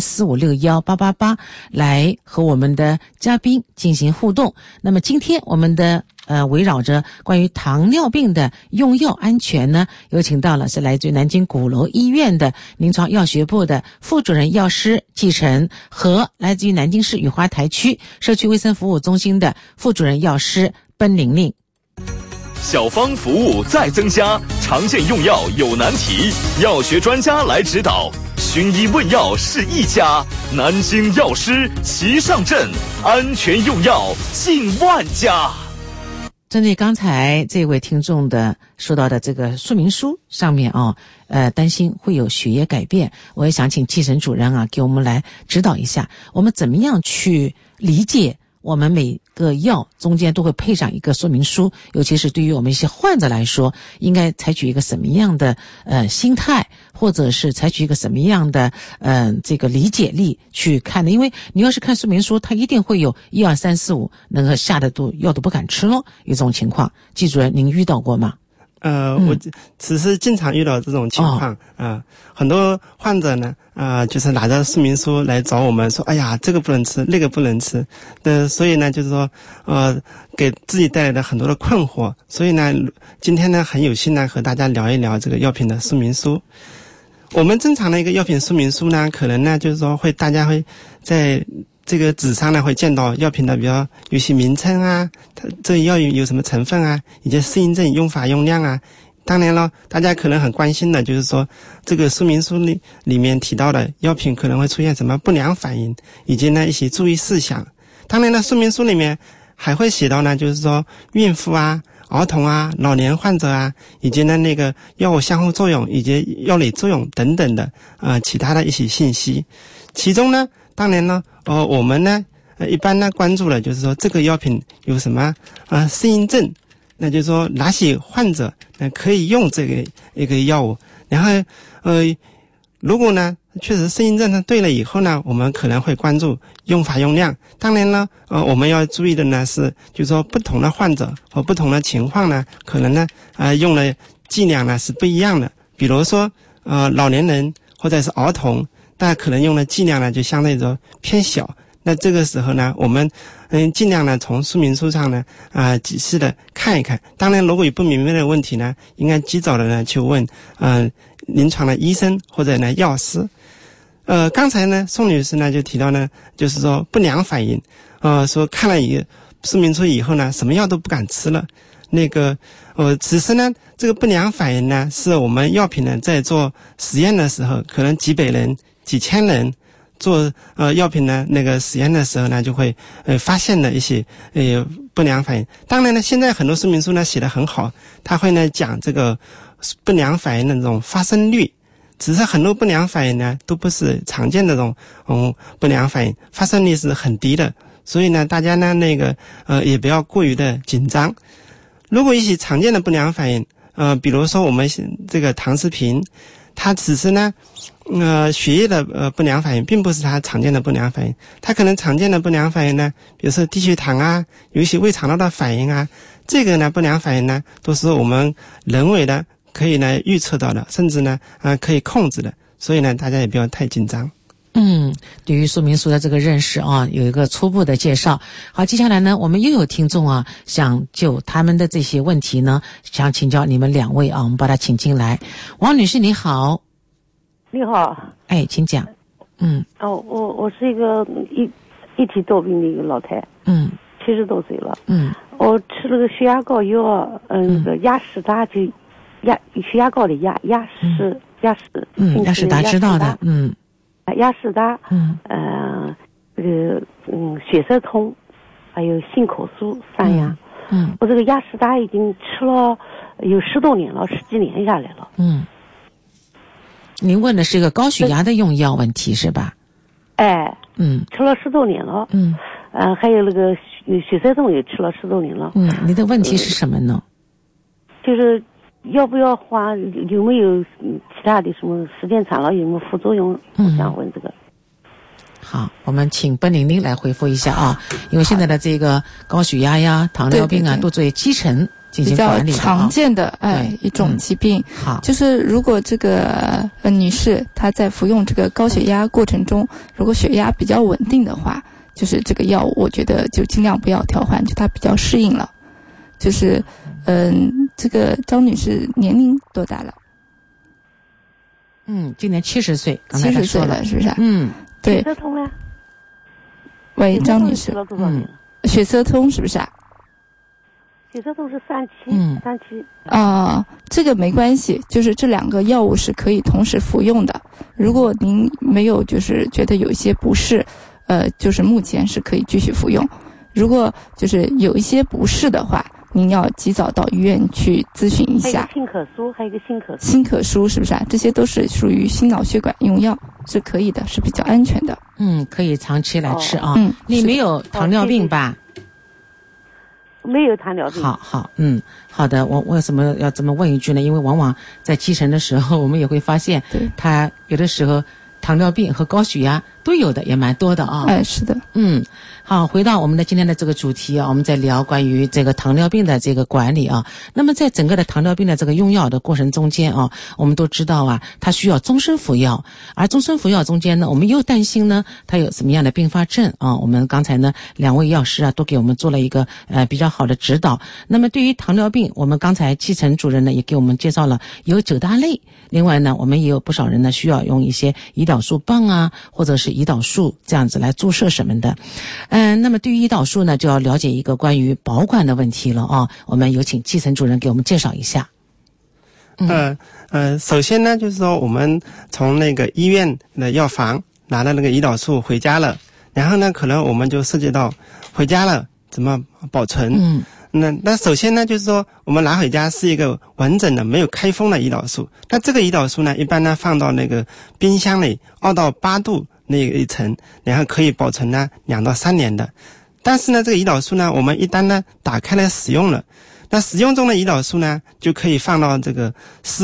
Speaker 13: 84561888来和我们的嘉宾进行互动。那么今天我们的围绕着关于糖尿病的用药安全呢，有请到了是来自于南京鼓楼医院的临床药学部的副主任药师季晨，和来自于南京市雨花台区社区卫生服务中心的副主任药师奔玲玲。
Speaker 6: 小方服务再增加，常见用药有难题，药学专家来指导，寻医问药是一家，南京药师齐上阵，安全用药近万家。
Speaker 13: 针对刚才这位听众的说到的这个说明书上面担心会有血液改变，我也想请季晨主任给我们来指导一下，我们怎么样去理解我们每个药中间都会配上一个说明书，尤其是对于我们一些患者来说，应该采取一个什么样的心态，或者是采取一个什么样的这个理解力去看的？因为你要是看说明书，它一定会有1、2、3、4、5，那个下的药都不敢吃咯，有这种情况。季主任，您遇到过吗？
Speaker 14: 我只是经常遇到这种情况很多患者呢就是拿着说明书来找我们说，哎呀，这个不能吃，那个不能吃，所以呢就是说给自己带来的很多的困惑。所以呢今天呢很有幸呢和大家聊一聊这个药品的说明书。我们正常的一个药品说明书呢，可能呢就是说大家会在这个纸上呢会见到药品的比较有些名称它这药有什么成分以及适应症、用法用量当然了，大家可能很关心的就是说这个说明书里面提到的药品可能会出现什么不良反应，以及呢一些注意事项。当然了，说明书里面还会写到呢就是说孕妇儿童老年患者以及呢那个药物相互作用以及药理作用等等的其他的一些信息。其中呢当然呢我们呢一般呢关注了就是说这个药品有什么适应症，那就是说哪些患者可以用这个一个药物，然后如果呢确实适应症对了以后呢，我们可能会关注用法用量。当然呢我们要注意的呢是，就是说不同的患者和不同的情况呢，可能呢用的剂量呢是不一样的。比如说老年人或者是儿童，那可能用的剂量呢就相对说偏小。那这个时候呢，我们尽量呢从说明书上呢仔细的看一看。当然如果有不明白的问题呢，应该及早的呢去问临床的医生或者呢药师。刚才呢宋女士呢就提到呢，就是说不良反应，说看了说明书以后呢，什么药都不敢吃了。其实呢这个不良反应呢，是我们药品呢在做实验的时候，可能几百人几千人做药品呢那个实验的时候呢，就会发现的一些不良反应。当然呢现在很多说明书呢写得很好，他会呢讲这个不良反应的这种发生率，只是很多不良反应呢都不是常见的这种不良反应，发生率是很低的。所以呢大家呢也不要过于的紧张。如果一些常见的不良反应比如说我们这个糖失平，它只是呢血液的不良反应，并不是它常见的不良反应。它可能常见的不良反应呢，比如说低血糖啊，有一些胃肠道的反应啊，这个呢不良反应呢都是我们人为的可以呢预测到的，甚至呢可以控制的。所以呢大家也不要太紧张。
Speaker 13: 对于说明书的这个认识有一个初步的介绍。好，接下来呢我们又有听众想就他们的这些问题呢想请教你们两位我们把他请进来。王女士你好。
Speaker 3: 你好。
Speaker 13: 请讲。
Speaker 3: 我是一个一体多病的一个老太，70多岁了。我吃了个血压高药，那个雅士达，就血压高的雅士
Speaker 13: 达知道的。
Speaker 3: 雅士达，血色通，还有杏口素3样。我这个雅士达已经吃了有10多年了，10几年下来了。
Speaker 13: 您问的是一个高血压的用药问题是吧？
Speaker 3: 吃了10多年了。还有那个血色通也吃了10多年了。
Speaker 13: 你的问题是什么呢？
Speaker 3: 就是要不要换，有没有其他的什么时间长了有没有副作用？我想问这个。
Speaker 13: 好，我们请奔玲玲来回复一下因为现在的这个高血压呀、糖尿病都作为基层进行管理的
Speaker 15: 比较常见的一种疾病。
Speaker 13: 好，
Speaker 15: 就是如果这个女士她在服用这个高血压过程中，如果血压比较稳定的话，就是这个药物我觉得就尽量不要调换，就她比较适应了。就是这个张女士年龄多大了？
Speaker 13: 今年70岁，刚才她说了
Speaker 15: 是不是？对。
Speaker 3: 血色通啊。
Speaker 15: 喂，张女士。血色通是不是啊？
Speaker 3: 血色通是37。
Speaker 15: 这个没关系，就是这2个药物是可以同时服用的。如果您没有就是觉得有一些不适，就是目前是可以继续服用。如果就是有一些不适的话，您要及早到医院去咨询一下。
Speaker 3: 还有一个
Speaker 15: 新可舒是不是啊？这些都是属于心脑血管用药，是可以的，是比较安全的。
Speaker 13: 可以长期来吃你没有糖尿病吧？
Speaker 3: 没有糖尿病。
Speaker 13: 好，好的。我为什么要这么问一句呢？因为往往在基层的时候，我们也会发现，他有的时候糖尿病和高血压都有的，也蛮多的
Speaker 15: 是的。
Speaker 13: 好，回到我们的今天的这个主题我们在聊关于这个糖尿病的这个管理那么在整个的糖尿病的这个用药的过程中间我们都知道它需要终身服药，而终身服药中间呢，我们又担心呢它有什么样的并发症我们刚才呢2位药师都给我们做了一个比较好的指导。那么对于糖尿病，我们刚才基层主任呢也给我们介绍了有9大类，另外呢我们也有不少人呢需要用一些胰岛素棒或者是胰岛素这样子来注射什么的。那么对于胰岛素呢，就要了解一个关于保管的问题了我们有请基层主任给我们介绍一下。
Speaker 14: 首先呢，就是说我们从那个医院的药房拿了那个胰岛素回家了，然后呢，可能我们就涉及到回家了怎么保存。那首先呢，就是说我们拿回家是一个完整的没有开封的胰岛素。那这个胰岛素呢，一般呢放到那个冰箱里2到8度那一层，然后可以保存呢2到3年的。但是呢，这个胰岛素呢，我们一旦呢打开来使用了，那使用中的胰岛素呢就可以放到这个室温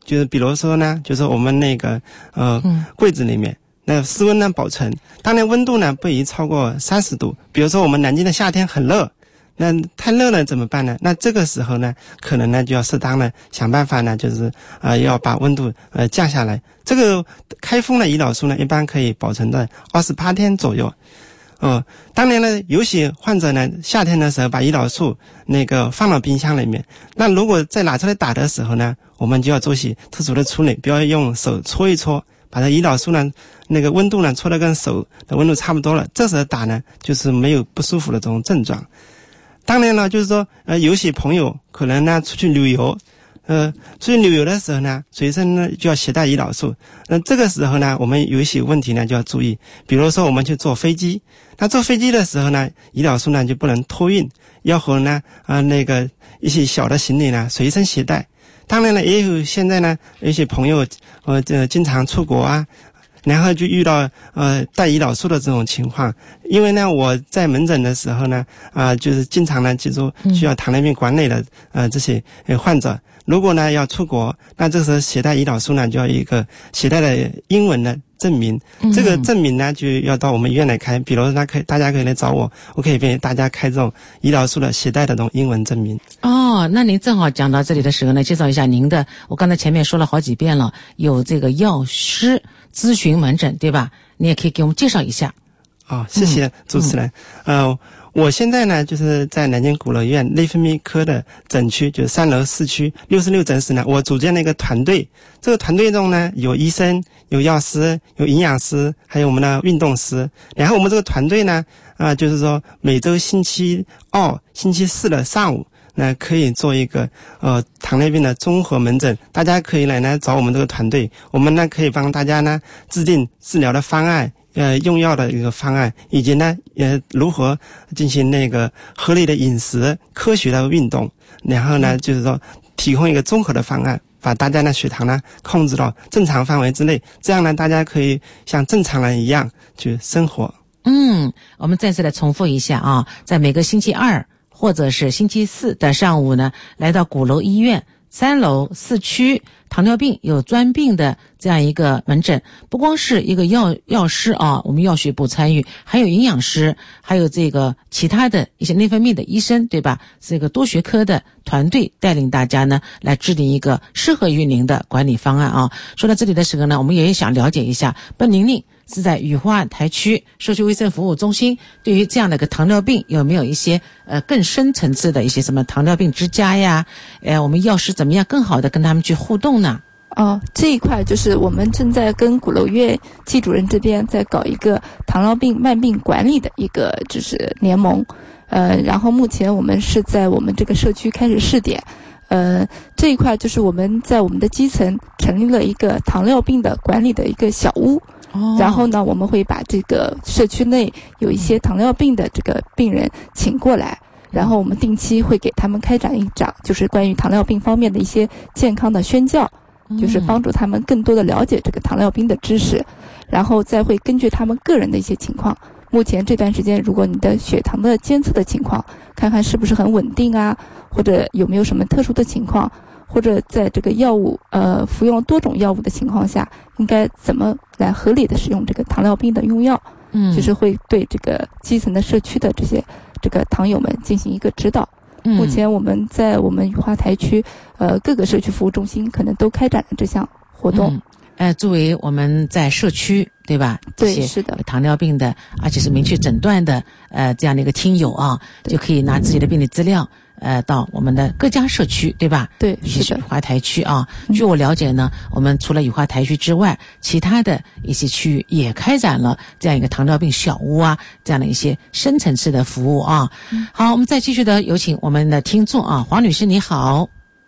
Speaker 14: 就是比如说呢，就是我们那个柜子里面，那室温呢保存，当然温度呢不宜超过30度。比如说我们南京的夏天很热，那太热了怎么办呢？那这个时候呢，可能呢就要适当的想办法呢，就是要把温度降下来。这个开封的胰岛素呢，一般可以保存在28天左右。当然呢，有些患者呢，夏天的时候把胰岛素那个放到冰箱里面，那如果再拿出来打的时候呢，我们就要做些特殊的处理，比如用手搓一搓，把它胰岛素呢那个温度呢搓得跟手的温度差不多了，这时候打呢就是没有不舒服的这种症状。当然了，就是说有些朋友可能呢出去旅游，出去旅游的时候呢，随身呢就要携带胰岛素。那这个时候呢，我们有一些问题呢就要注意，比如说我们去坐飞机，那坐飞机的时候呢，胰岛素呢就不能托运，要和呢那个一些小的行李呢随身携带。当然了，也有现在呢有些朋友经常出国啊，然后就遇到带胰岛素的这种情况。因为呢我在门诊的时候呢就是经常呢记住需要糖尿病管理的这些患者，如果呢要出国，那这时候携带胰岛素呢就要一个携带的英文的证明，这个证明呢就要到我们医院来开，比如说大家可以来找我，我可以为大家开这种胰岛素的携带的这种英文证明。
Speaker 13: 那您正好讲到这里的时候呢，介绍一下您的，我刚才前面说了好几遍了，有这个药师咨询门诊，对吧？你也可以给我们介绍一下。
Speaker 14: 谢谢主持人。我现在呢就是在南京鼓楼医院内分泌科的诊区，就是3楼4区66诊室呢，我组建了一个团队。这个团队中呢有医生、有药师、有营养师，还有我们的运动师。然后我们这个团队呢就是说每周星期2、星期4的上午那可以做一个糖尿病的综合门诊，大家可以来呢找我们这个团队，我们呢可以帮大家呢制定治疗的方案，用药的一个方案，以及呢如何进行那个合理的饮食、科学的运动，然后呢就是说提供一个综合的方案，把大家的血糖呢控制到正常范围之内，这样呢大家可以像正常人一样去生活。
Speaker 13: 我们再次来重复一下啊，在每个星期2或者是星期4的上午呢，来到鼓楼医院3楼4区糖尿病有专病的这样一个门诊，不光是一个药师我们药学部参与，还有营养师，还有这个其他的一些内分泌的医生，对吧？这个多学科的团队带领大家呢来制定一个适合于您的管理方案说到这里的时候呢，我们也想了解一下，本宁宁是在雨花台区社区卫生服务中心，对于这样的一个糖尿病有没有一些更深层次的一些什么糖尿病之家呀，我们药师怎么样更好的跟他们去互动呢？
Speaker 15: 这一块就是我们正在跟鼓楼院季主任这边在搞一个糖尿病慢病管理的一个就是联盟，然后目前我们是在我们这个社区开始试点，这一块就是我们在我们的基层成立了一个糖尿病的管理的一个小屋，然后呢我们会把这个社区内有一些糖尿病的这个病人请过来，然后我们定期会给他们开展一场就是关于糖尿病方面的一些健康的宣教，就是帮助他们更多的了解这个糖尿病的知识，然后再会根据他们个人的一些情况，目前这段时间如果你的血糖的监测的情况看看是不是很稳定啊，或者有没有什么特殊的情况，或者在这个药物服用多种药物的情况下应该怎么来合理的使用这个糖尿病的用药，就是会对这个基层的社区的这个糖友们进行一个指导。目前我们在我们雨花台区各个社区服务中心可能都开展了这项活动。
Speaker 13: 作为我们在社区对吧？
Speaker 15: 对，是的。
Speaker 13: 糖尿病的而且是明确诊断的这样的一个听友就可以拿自己的病历资料到我们的各家社区对吧？
Speaker 15: 对，是的。
Speaker 13: 雨花台区据我了解呢，我们除了雨花台区之外，其他的一些区域也开展了这样一个糖尿病小屋这样的一些深层次的服务好，我们再继续的有请我们的听众黄女士，你好。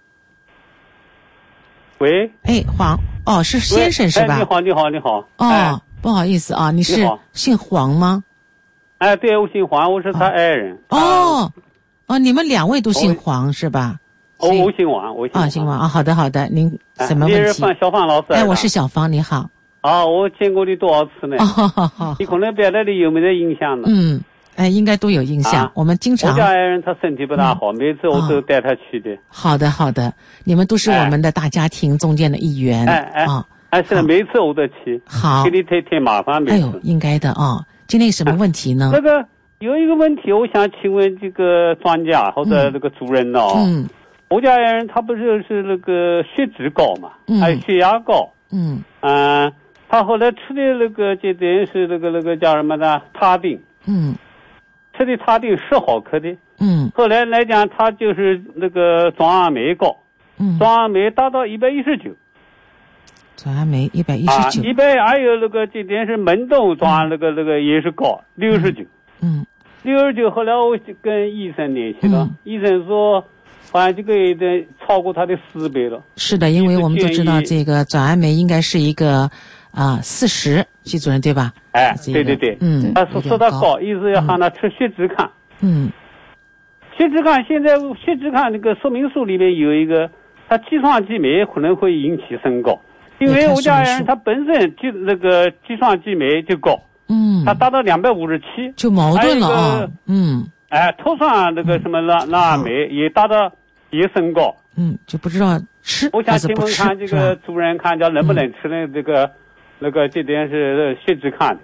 Speaker 7: 喂，
Speaker 13: 黄是先生是吧？
Speaker 7: 你好。
Speaker 13: 不好意思你是姓黄吗？
Speaker 7: 对，我姓黄，我是他爱人。
Speaker 13: 你们2位都姓黄是吧？
Speaker 7: 我姓王，
Speaker 13: 姓王好的，您什么问题？
Speaker 7: 你是小芳老师？
Speaker 13: 我是小芳，你好。
Speaker 7: 我见过你多少次呢？
Speaker 13: 好。
Speaker 7: 你可能表达的有没有影响呢？
Speaker 13: 应该都有印象。我们经常
Speaker 7: 我家爱人他身体不大好，每次我都带他去的。
Speaker 13: 好的，你们都是我们的大家庭中间的一员。
Speaker 7: 是的，每次我都去。
Speaker 13: 好，
Speaker 7: 给你太麻烦。
Speaker 13: 应该的啊。今天有什么问题呢？
Speaker 7: 那个有一个问题，我想请问这个专家或者那个主任呢？我家人他不是那个血脂高嘛，还有血压高。他后来吃的那个这点是那个叫什么呢？他定。吃的他定10毫克的。后来来讲，他就是那个转氨酶高。转氨酶达到119。
Speaker 13: 转氨酶119。
Speaker 7: 100还有那个这点是门动转那个也是高69。69。后来我就跟医生联系了，医生说。好像这个有点超过它的4倍了。
Speaker 13: 是的，因为我们都知道这个转氨酶应该是一个40，季主任对吧？
Speaker 7: 对。他说他高，意思要喊他吃血脂康。血脂康现在血脂康那个说明书里面有一个，它肌双激酶可能会引起升高，因为我家人他本身就那个肌双激酶就高，他达到257，
Speaker 13: 就矛盾了啊。
Speaker 7: 头上那个什么蓝氨酶也达到。也升高，
Speaker 13: 就不知道吃。
Speaker 7: 我想请问看这个主任看叫能不能吃呢？那个这点是血脂康的。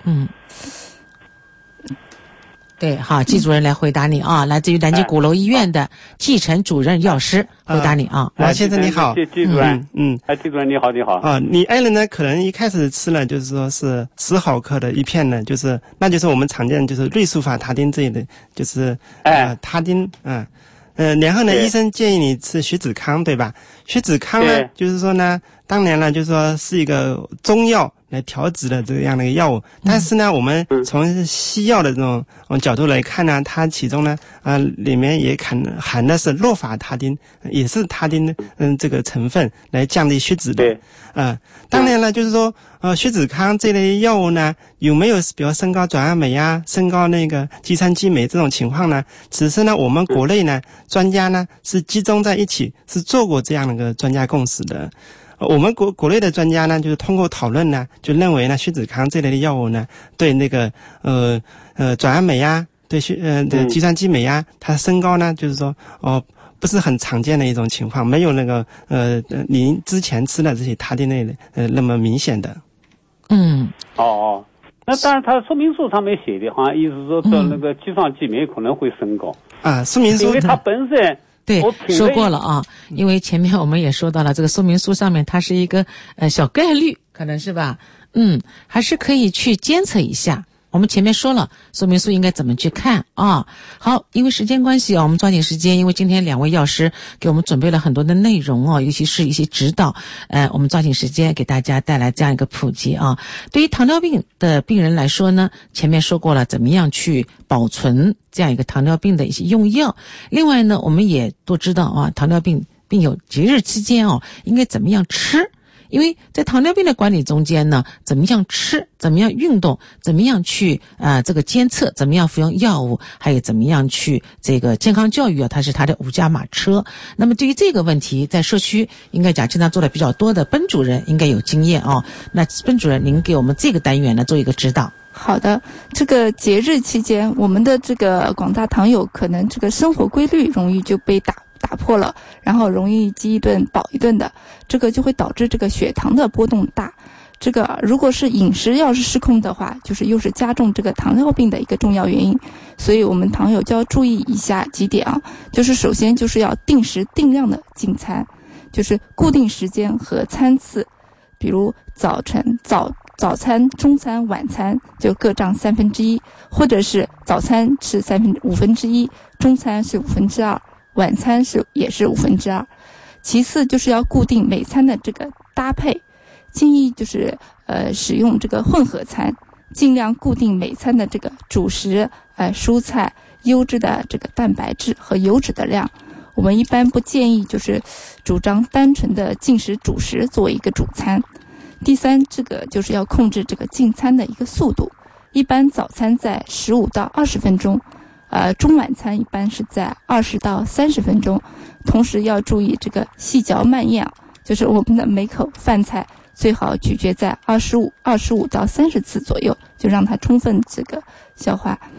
Speaker 13: 对，好，季主任来回答你啊，来自于南京鼓楼医院的季晨主任药师回答你啊。
Speaker 14: 王先生你好，
Speaker 7: 季主任，季主任你好。
Speaker 14: 你爱人呢，可能一开始吃了就是说是10毫克的一片呢，那就是我们常见就是瑞舒法他汀这一类，就是他汀然后呢，医生建议你吃血脂康，对吧？血脂康呢，就是说呢，当年呢，就是说是一个中药来调脂的这样的一个药物，但是呢，我们从西药的这种角度来看呢，它其中呢，里面也含的是洛法他汀，也是他汀这个成分来降低血脂的。当然了，就是说，血脂康这类药物呢，有没有比如升高转氨酶啊，升高那个肌酸激酶这种情况呢？此时呢，我们国内呢，专家呢是集中在一起，是做过这样的一个专家共识的。我们国内的专家呢，就是通过讨论呢，就认为呢，血脂康这类的药物呢，对那个转氨酶啊，对的肌酸激酶啊，它升高呢，就是说不是很常见的一种情况，没有那个您之前吃的这些他汀类的那么明显的。
Speaker 7: 那当然，它说明书上面写的，好像意思说做那个肌双激酶可能会升高
Speaker 14: 说明书
Speaker 7: 因为它本身。
Speaker 13: 对，说过了啊，因为前面我们也说到了，这个说明书上面它是一个小概率，可能是吧？还是可以去监测一下。我们前面说了，说明书应该怎么去看啊？好，因为时间关系啊，我们抓紧时间，因为今天2位药师给我们准备了很多的内容啊，尤其是一些指导，我们抓紧时间给大家带来这样一个普及啊。对于糖尿病的病人来说呢，前面说过了，怎么样去保存这样一个糖尿病的一些用药。另外呢，我们也都知道啊，糖尿病病友节日期间应该怎么样吃。因为在糖尿病的管理中间呢，怎么样吃，怎么样运动，怎么样去这个监测，怎么样服用药物，还有怎么样去这个健康教育它是它的5驾马车。那么对于这个问题，在社区应该讲经常做的比较多的奔主任应该有经验那奔主任您给我们这个单元呢做一个指导。
Speaker 15: 好的，这个节日期间，我们的这个广大糖友可能这个生活规律容易就被打破了，然后容易饥一顿饱一顿的，这个就会导致这个血糖的波动大。这个如果是饮食要是失控的话，就是又是加重这个糖尿病的一个重要原因。所以我们糖友就要注意以下几点就是首先就是要定时定量的进餐，就是固定时间和餐次，比如早餐、中餐、晚餐就各占1/3，或者是早餐吃1/5，中餐是2/5，晚餐也是2/5。其次就是要固定每餐的这个搭配，建议就是使用这个混合餐，尽量固定每餐的这个主食、蔬菜、优质的这个蛋白质和油脂的量。我们一般不建议就是主张单纯的进食主食作为一个主餐。第三，这个就是要控制这个进餐的一个速度，一般早餐在15到20分钟。中晚餐一般是在20到30分钟，同时要注意这个细嚼慢咽就是我们的每口饭菜最好咀嚼在25到30次左右，就让它充分这个消化。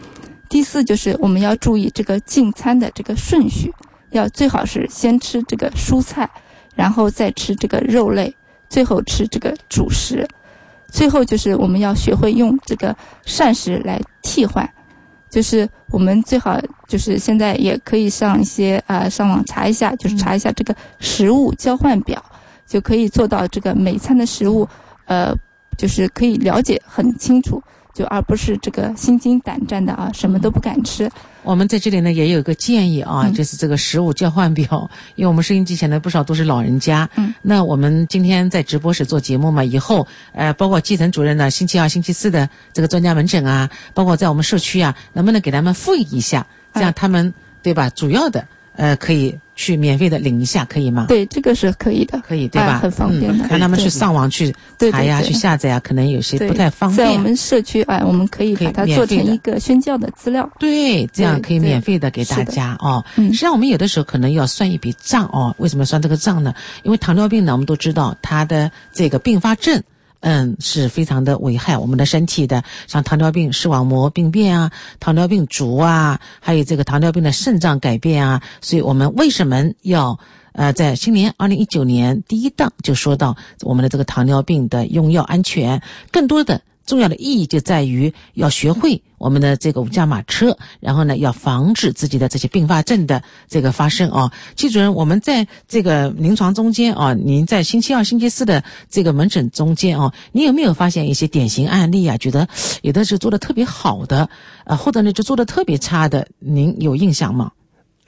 Speaker 15: 第4就是我们要注意这个进餐的这个顺序，要最好是先吃这个蔬菜，然后再吃这个肉类，最后吃这个主食。最后就是我们要学会用这个膳食来替换，就是我们最好就是现在也可以上一些上网查一下，就是查一下这个食物交换表，就可以做到这个每餐的食物就是可以了解很清楚，就而不是这个心惊胆战的什么都不敢吃。
Speaker 13: 我们在这里呢也有一个建议就是这个食物交换表，因为我们收音机前的不少都是老人家。那我们今天在直播室做节目嘛，以后包括基层主任呢，星期2、星期4的这个专家门诊啊，包括在我们社区啊，能不能给他们复议一下，这样他们对吧？主要的可以去免费的领一下，可以吗？
Speaker 15: 对，这个是可以的，
Speaker 13: 可以对吧？
Speaker 15: 很方便的。
Speaker 13: 让他们去上网去查呀，去下载啊，可能有些不太方便。
Speaker 15: 在我们社区我们可以把它做成一个宣教的资料。
Speaker 13: 对，这样可以免费的给大家实际上我们有的时候可能要算一笔账为什么算这个账呢？因为糖尿病呢，我们都知道它的这个并发症。是非常的危害我们的身体的，像糖尿病视网膜病变啊，糖尿病足啊，还有这个糖尿病的肾脏改变啊。所以我们为什么要在新年2019年第1档就说到我们的这个糖尿病的用药安全，更多的重要的意义就在于要学会我们的这个5驾马车，然后呢要防止自己的这些并发症的这个发生季主任，我们在这个临床中间您在星期2、星期4的这个门诊中间你有没有发现一些典型案例觉得有的是做的特别好的或者呢就做的特别差的，您有印象吗？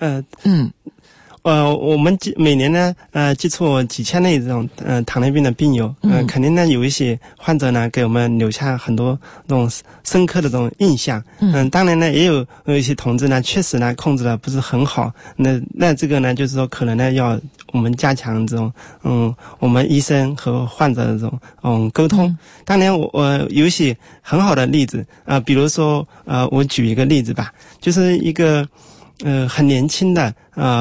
Speaker 14: 我们每年呢接触几千类这种糖尿病的病友，肯定呢有一些患者呢给我们留下很多那种深刻的这种印象。当然呢也有一些同志呢确实呢控制的不是很好，那这个呢就是说可能呢要我们加强这种我们医生和患者的这种沟通。当然我有一些很好的例子比如说我举一个例子吧，就是一个很年轻的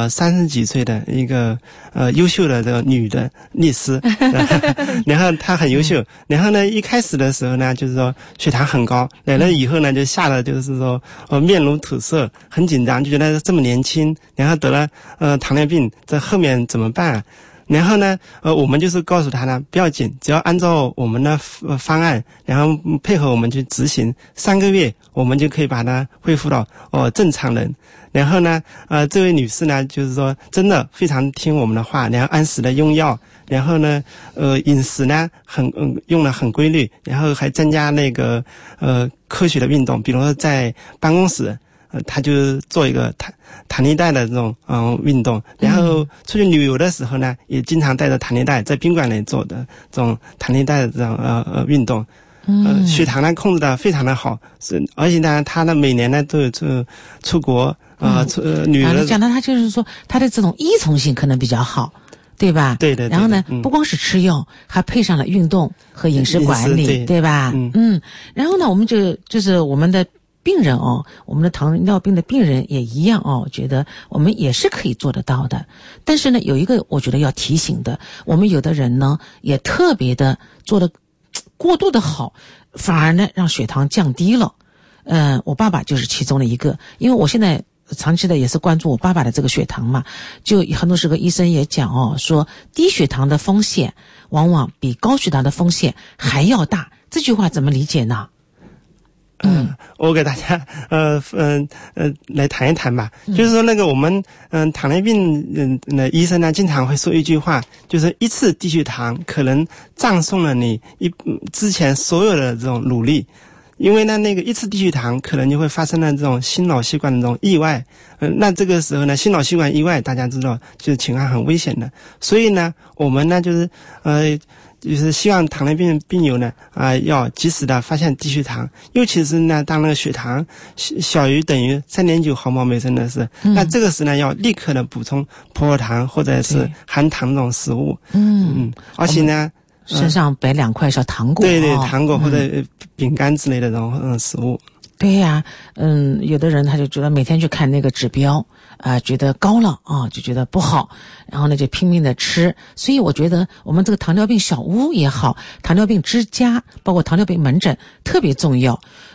Speaker 14: 30几岁的一个优秀的这个女的律师然后她很优秀，然后呢一开始的时候呢就是说血糖很高，来了以后呢就吓得就是说面如土色，很紧张，就觉得这么年轻然后得了糖尿病，这后面怎么办然后呢我们就是告诉他呢不要紧，只要按照我们的方案，然后配合我们去执行，3个月我们就可以把它恢复到正常人。然后呢这位女士呢就是说真的非常听我们的话，然后按时的用药，然后呢饮食呢用得很规律，然后还增加那个科学的运动，比如说在办公室他就做一个弹力带的这种运动，然后出去旅游的时候呢也经常带着弹力带，在宾馆里做的这种弹力带的这种运动。血糖呢控制的非常的好，而且呢他呢每年呢都有出国旅游的。
Speaker 13: 讲到他就是说他的这种依从性可能比较好，对吧？
Speaker 14: 对的。
Speaker 13: 然后呢不光是吃药，还配上了运动和饮食管理，对吧？然后呢我们就是我们的病人我们的糖尿病的病人也一样觉得我们也是可以做得到的。但是呢有一个我觉得要提醒的，我们有的人呢也特别的做得过度的好，反而呢让血糖降低了。我爸爸就是其中的一个，因为我现在长期的也是关注我爸爸的这个血糖嘛，就很多时候医生也讲说低血糖的风险往往比高血糖的风险还要大，这句话怎么理解呢？
Speaker 14: 我给大家来谈一谈吧。就是说那个我们糖尿病医生呢经常会说一句话，就是一次低血糖可能葬送了你之前所有的这种努力。因为呢那个一次低血糖可能就会发生了这种心脑血管的这种意外。那这个时候呢心脑血管意外大家知道就是情况很危险的。所以呢我们呢就是希望糖尿病病友呢要及时的发现低血糖，尤其是呢当那个血糖小于等于 3.9 毫摩每升的时候，那这个时呢要立刻的补充葡萄糖或者是含糖这种食物。而且呢
Speaker 13: 身上摆2块小糖果，
Speaker 14: 对，糖果或者饼干之类的这种食物。
Speaker 13: 对呀，有的人他就觉得每天去看那个指标觉得高了就觉得不好，然后呢就拼命的吃。所以我觉得我们这个糖尿病小屋也好，糖尿病之家，包括糖尿病门诊特别重要。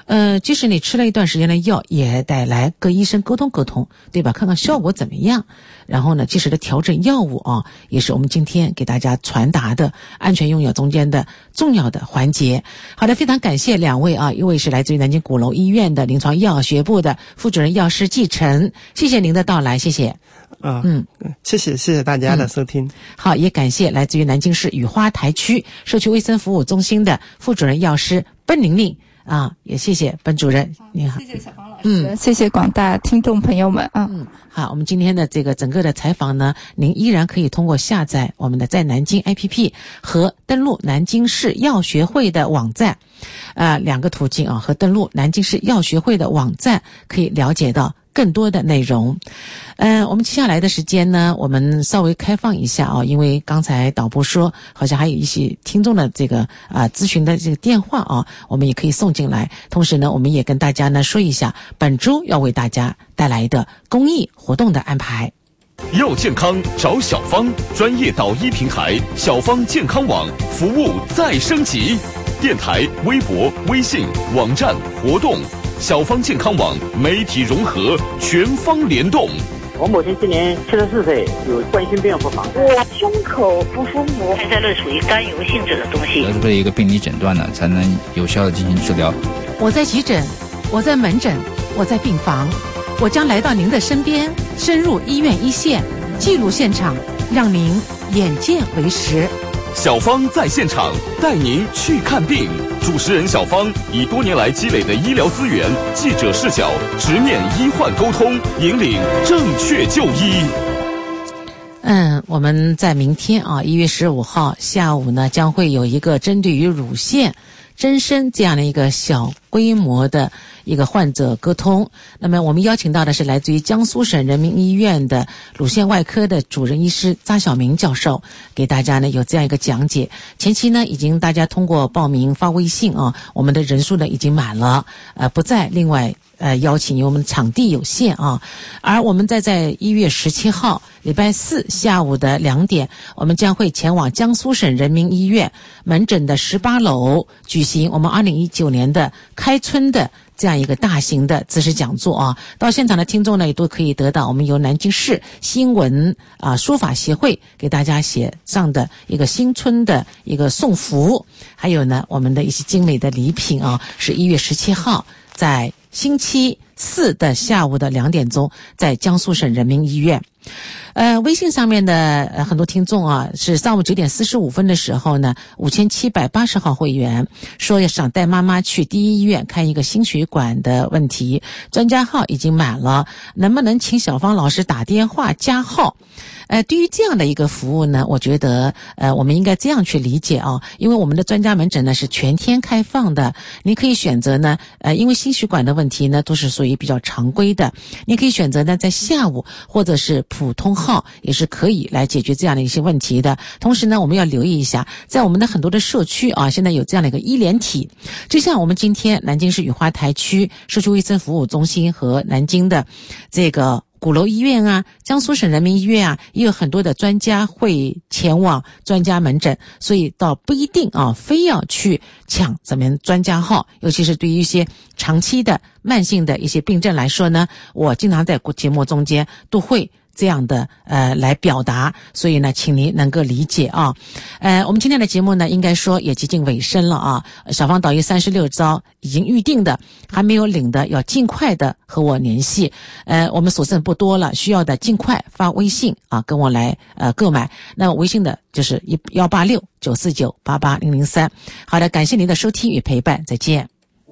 Speaker 13: 即使你吃了一段时间的药，也得来跟医生沟通沟通，对吧？看看效果怎么样。然后呢，及时的调整药物啊，也是我们今天给大家传达的安全用药中间的重要的环节。好的，非常感谢两位啊，一位是来自于南京鼓楼医院的临床医药学部的副主任药师季晨，谢谢您的到来，谢谢。
Speaker 14: 谢谢大家的收听。
Speaker 13: 好，也感谢来自于南京市雨花台区社区卫生服务中心的副主任药师奔玲玲啊，也谢谢奔主任。你好，
Speaker 15: 谢谢小芳老师，谢谢广大听众朋友们啊。
Speaker 13: 好，我们今天的这个整个的采访呢，您依然可以通过下载我们的在南京 APP 和登录南京市药学会的网站，两个途径啊，和登录南京市药学会的网站可以了解到更多的内容。我们接下来的时间呢，我们稍微开放一下啊，因为刚才导播说好像还有一些听众的这个咨询的这个电话啊，我们也可以送进来。同时呢，我们也跟大家呢说一下本周要为大家带来的公益活动的安排。
Speaker 6: 要健康找小芳，专业导医平台小芳健康网服务再升级，电台、微博、微信、网站、活动，小芳健康网媒体融合，全方联动。
Speaker 8: 我母亲今年74岁，有冠心病不防。
Speaker 22: 我胸口不舒服，
Speaker 23: 开塞乐属于甘油性质的东西，
Speaker 24: 得出了一个病理诊断呢，才能有效的进行治疗。
Speaker 13: 我在急诊，我在门诊，我在病房，我将来到您的身边，深入医院一线，记录现场，让您眼见为实。
Speaker 6: 小芳在现场带您去看病，主持人小芳以多年来积累的医疗资源、记者视角，直面医患沟通，引领正确就医。
Speaker 13: 我们在明天啊，1月15号下午呢，将会有一个针对于乳腺增生这样的一个小规模的一个患者沟通。那么我们邀请到的是来自于江苏省人民医院的乳腺外科的主任医师扎晓明教授，给大家呢有这样一个讲解。前期呢已经大家通过报名发微信啊，我们的人数呢已经满了，不再另外邀请，因为我们场地有限啊。而我们在1月17号礼拜四下午的2点，我们将会前往江苏省人民医院门诊的18楼举行我们2019年的开春的这样一个大型的知识讲座啊。到现场的听众呢也都可以得到我们由南京市新闻书法协会给大家写上的一个新春的一个送福，还有呢我们的一些精美的礼品啊，是1月17号在星期四的下午的2点钟，在江苏省人民医院。微信上面的很多听众啊，是上午9点45分的时候呢，5780号会员说要想带妈妈去第一医院看一个心血管的问题，专家号已经满了，能不能请小芳老师打电话加号？对于这样的一个服务呢，我觉得我们应该这样去理解啊，因为我们的专家门诊呢是全天开放的，您可以选择呢因为心血管的问题呢都是属于比较常规的，您可以选择呢在下午或者是普通号也是可以来解决这样的一些问题的。同时呢，我们要留意一下，在我们的很多的社区啊，现在有这样的一个医联体，就像我们今天南京市雨花台区社区卫生服务中心和南京的这个鼓楼医院啊，江苏省人民医院啊，也有很多的专家会前往专家门诊，所以倒不一定啊，非要去抢咱们专家号。尤其是对于一些长期的慢性的一些病症来说呢，我经常在节目中间都会这样的来表达，所以呢请您能够理解啊。我们今天的节目呢应该说也接近尾声了啊。小芳导医36招已经预定的，还没有领的要尽快的和我联系。我们所剩不多了，需要的尽快发微信啊跟我来购买。那微信的就是186-949-88003。好的，感谢您的收听与陪伴，再见。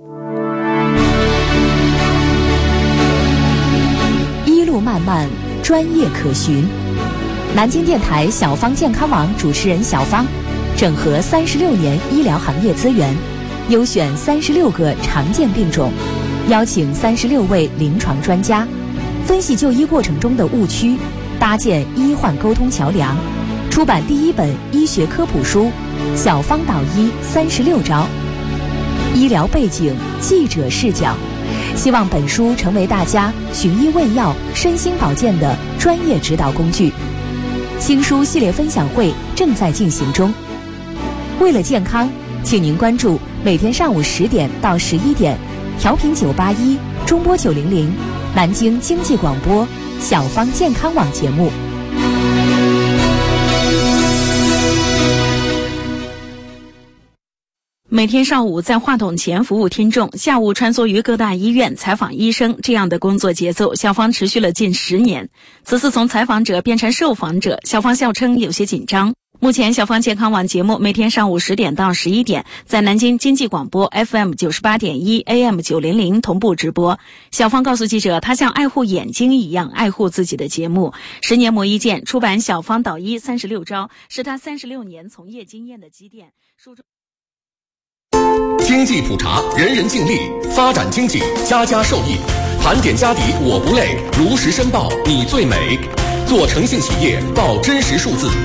Speaker 21: 一路漫漫，专业可循。南京电台小芳健康网主持人小芳，整合36年医疗行业资源，优选36个常见病种，邀请36位临床专家，分析就医过程中的误区，搭建医患沟通桥梁，出版第一本医学科普书《小芳导医36招》，医疗背景、记者视角。希望本书成为大家寻医问药、身心保健的专业指导工具。新书系列分享会正在进行中。为了健康，请您关注每天上午10点到11点
Speaker 4: 调频981，中波900，南京经济广播小方健康网节目。
Speaker 1: 每天上午在话筒前服务听众，下午穿梭于各大医院采访医生，这样的工作节奏，小芳持续了近10年。此次从采访者变成受访者，小芳笑称有些紧张。目前小芳健康网节目每天上午10点到11点在南京经济广播 FM 98.1 AM 900同步直播。小芳告诉记者，她像爱护眼睛一样爱护自己的节目。10年磨一剑出版小芳导医36招，是她36年从业经验的积淀。书中
Speaker 2: 经济普查，人人尽力，发展经济，家家受益。盘点家底我不累，如实申报你最美。做诚信企业，报真实数字。